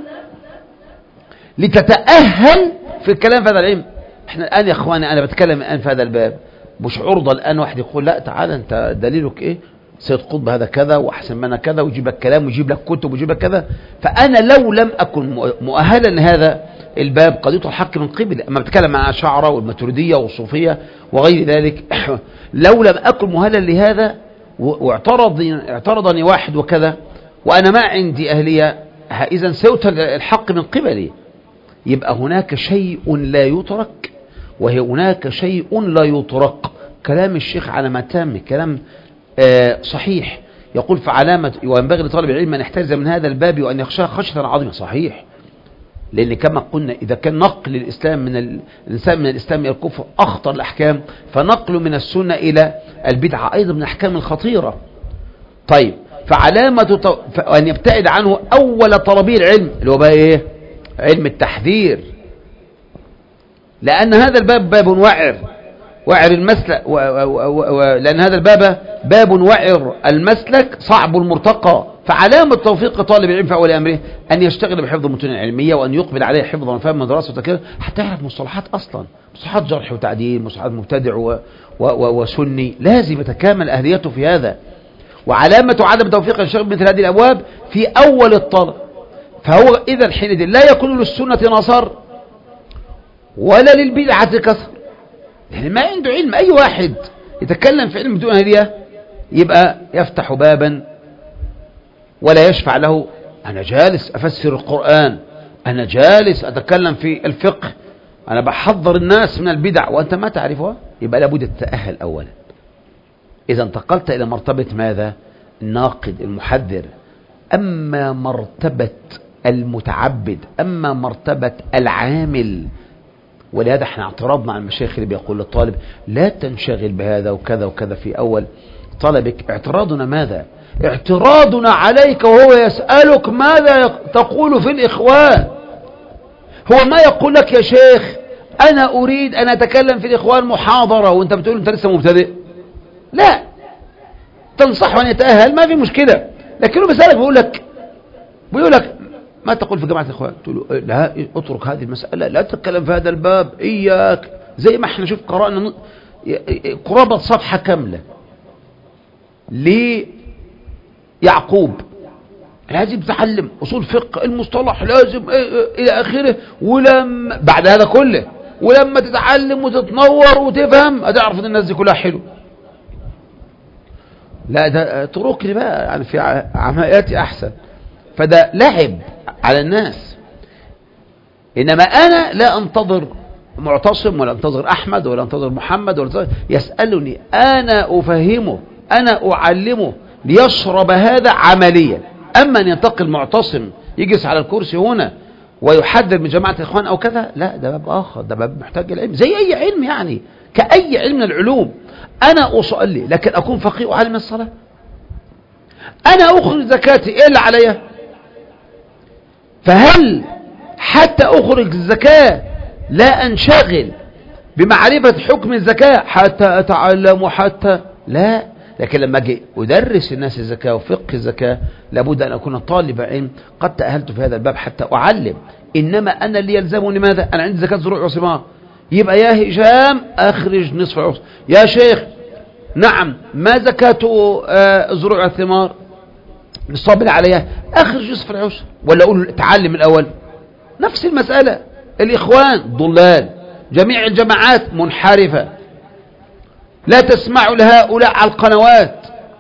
لتتأهل في الكلام في هذا العلم. احنا الآن يا اخواني أنا بتكلم الآن في هذا الباب، مش عرضة الآن واحد يقول لا تعالى أنت دليلك إيه، سيد قطب هذا كذا وأحسن منها كذا، ويجيب لك كلام ويجيب لك كتب ويجيب لك كذا. فأنا لو لم أكن مؤهلا لهذا الباب قد يطلع الحق من قبل. أما بتكلم عن الأشاعرة والماتريدية والصوفية وغير ذلك، لو لم أكن مؤهلا لهذا واعترض اعترضني واحد وكذا وأنا ما عندي أهلية، إذا سيؤتى الحق من قبلي. يبقى هناك شيء لا يترك وهناك شيء لا يطرق. كلام الشيخ على ما تام كلام آه صحيح. يقول فعلامة وينبغي لطالب العلم أن يحترز من هذا الباب وأن يخشى خشية عظيمة. صحيح، لأن كما قلنا إذا كان نقل الإسلام من الإنسان من الإسلام إلى الكفر أخطر الأحكام، فنقله من السنة إلى البدعة أيضا من الأحكام الخطيرة. طيب، فعلامة أن يبتعد عنه أول طلبي العلم اللي هو بقى إيه؟ علم التحذير. لأن هذا الباب باب وعر وعر المسلك، و... و... و... لأن هذا الباب باب وعر المسلك صعب المرتقى. فعلامة توفيق طالب العلم في أول أمره أن يشتغل بحفظ المتون العلمية وأن يقبل عليه حفظا وفهما ودراسة وتكرار، حتى يعرف مصطلحات أصلا، مصطلحات جرح وتعديل، مصطلحات مبتدع و... و... و... وسني. لازم يتكامل أهليته في هذا. وعلامة عدم توفيق الشيخ مثل هذه الأبواب في أول الطلب. فهو إذا حينئذ لا يكون للسنة نصر ولا للبدعة كسر، يعني ما عنده علم. أي واحد يتكلم في علم بدون أهلية يبقى يفتح بابا ولا يشفع له. أنا جالس أفسر القرآن، أنا جالس أتكلم في الفقه، أنا بحضر الناس من البدع وأنت ما تعرفها، يبقى لابد تتأهل أولا. إذا انتقلت إلى مرتبة ماذا؟ الناقد المحذر. أما مرتبة المتعبد، أما مرتبة العامل، ولهذا احنا اعتراضنا على المشايخ اللي بيقول للطالب لا تنشغل بهذا وكذا وكذا في أول طلبك. اعتراضنا ماذا؟ اعتراضنا عليك وهو يسألك ماذا تقول في الإخوان. هو ما يقول لك يا شيخ أنا أريد أن أتكلم في الإخوان محاضرة وأنت بتقول أنت لسه مبتدئ. لا، تنصحه أن يتأهل ما في مشكلة، لكنه بيسألك بيقول لك بيقول لك ما تقول في جماعة الإخوان؟ تقول له لا، اترك هذه المسألة، لا تتكلم في هذا الباب، إياك. زي ما احنا شوف قرأنا قرابة صفحة كاملة ليعقوب، لازم تتعلم أصول فقه المصطلح، لازم إلى آخره. ولما بعد هذا كله ولما تتعلم وتتنور وتفهم هتعرف ان الناس دي كلها حلو. لا، ده طرق لي بقى يعني في عماياتي أحسن. فده لعب على الناس. إنما أنا لا أنتظر معتصم ولا أنتظر أحمد ولا أنتظر محمد ولا أنتظر يسألني، أنا أفهمه، أنا أعلمه ليشرب هذا عمليا. أما أن ينتقل معتصم يجلس على الكرسي هنا ويحذر من جماعة الإخوان أو كذا، لا، ده باب آخر، ده باب محتاج العلم زي أي علم، يعني كأي علم من العلوم. أنا أصلي لكن أكون فقيه أعلم الصلاة. أنا أخرج زكاتي، إيه اللي عليا؟ فهل حتى أخرج الزكاة لا أنشغل بمعرفة حكم الزكاة حتى أتعلم حتى لا؟ لكن لما أجي أدرس الناس الزكاة وفقه الزكاة لابد أن أكون طالب علم قد تأهلت في هذا الباب حتى أعلم. إنما أنا اللي يلزمني ماذا؟ أنا عندي زكاة زروع وثمار، يبقى يا هشام أخرج نصف العشر. يا شيخ نعم، ما زكاة زروع الثمار؟ نصاب عليها، أخرج نصف العشر. ولا أقول تعلم الأول؟ نفس المسألة. الإخوان ضلال، جميع الجماعات منحرفة، لا تسمعوا لهؤلاء على القنوات.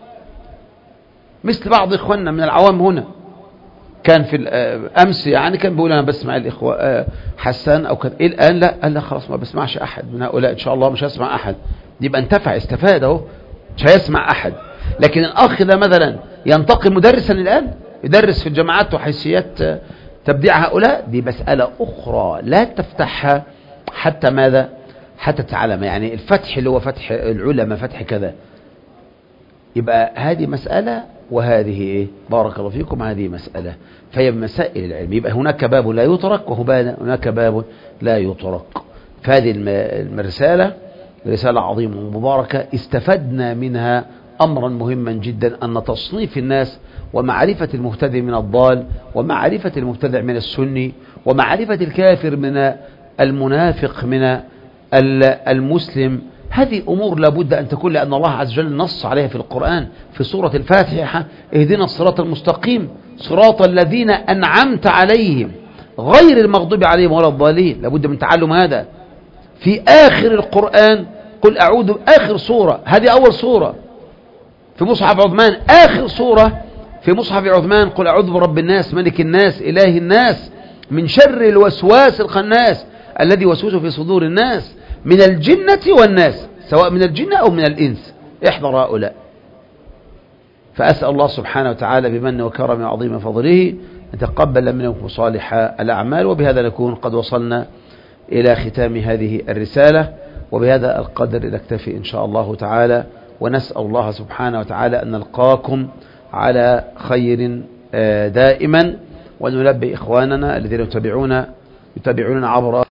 مثل بعض إخواننا من العوام هنا كان في الأمس يعني كان بيقول أنا بسمع الإخوة حسان أو كان إيه الآن؟ لا، قال لا خلاص ما بسمعش أحد من هؤلاء، إن شاء الله مش هسمع أحد. يبقى انتفع، استفاد أهو، مش هيسمع أحد. لكن الأخ ده مثلا ينتقل مدرسا الآن يدرس في الجامعات وحيثيات تبديع هؤلاء، دي مسألة أخرى لا تفتحها حتى ماذا؟ حتى تعلم. يعني الفتح اللي هو فتح العلماء، فتح كذا. يبقى هذه مسألة وهذه إيه؟ بارك الله فيكم، هذه مسألة. فهي مسائل العلم. يبقى هناك باب لا يترك وهناك باب لا يترك. فهذه الرسالة رسالة عظيمة ومباركة، استفدنا منها أمرا مهما جدا، أن تصنيف الناس ومعرفة المهتدي من الضال ومعرفة المبتدع من السني ومعرفة الكافر من المنافق من المسلم، هذه أمور لابد أن تكون، لأن الله عز وجل نص عليها في القرآن في سورة الفاتحة: اهدنا الصراط المستقيم صراط الذين أنعمت عليهم غير المغضوب عليهم ولا الضالين. لابد من تعلم هذا. في آخر القرآن قل أعوذ، آخر سورة، هذه أول سورة في مصحف عثمان، آخر سورة في مصحف عثمان قل أعوذ برب الناس ملك الناس إله الناس من شر الوسواس الخناس الذي يوسوس في صدور الناس من الجنة والناس، سواء من الجنة أو من الإنس، احذر هؤلاء. فأسأل الله سبحانه وتعالى بمن وكرم وعظيم فضله أن تقبل منكم صالح الأعمال. وبهذا نكون قد وصلنا إلى ختام هذه الرسالة، وبهذا القدر نكتفي إن شاء الله تعالى، ونسأل الله سبحانه وتعالى أن نلقاكم على خير دائما، وننبه إخواننا الذين يتابعون يتابعوننا عبر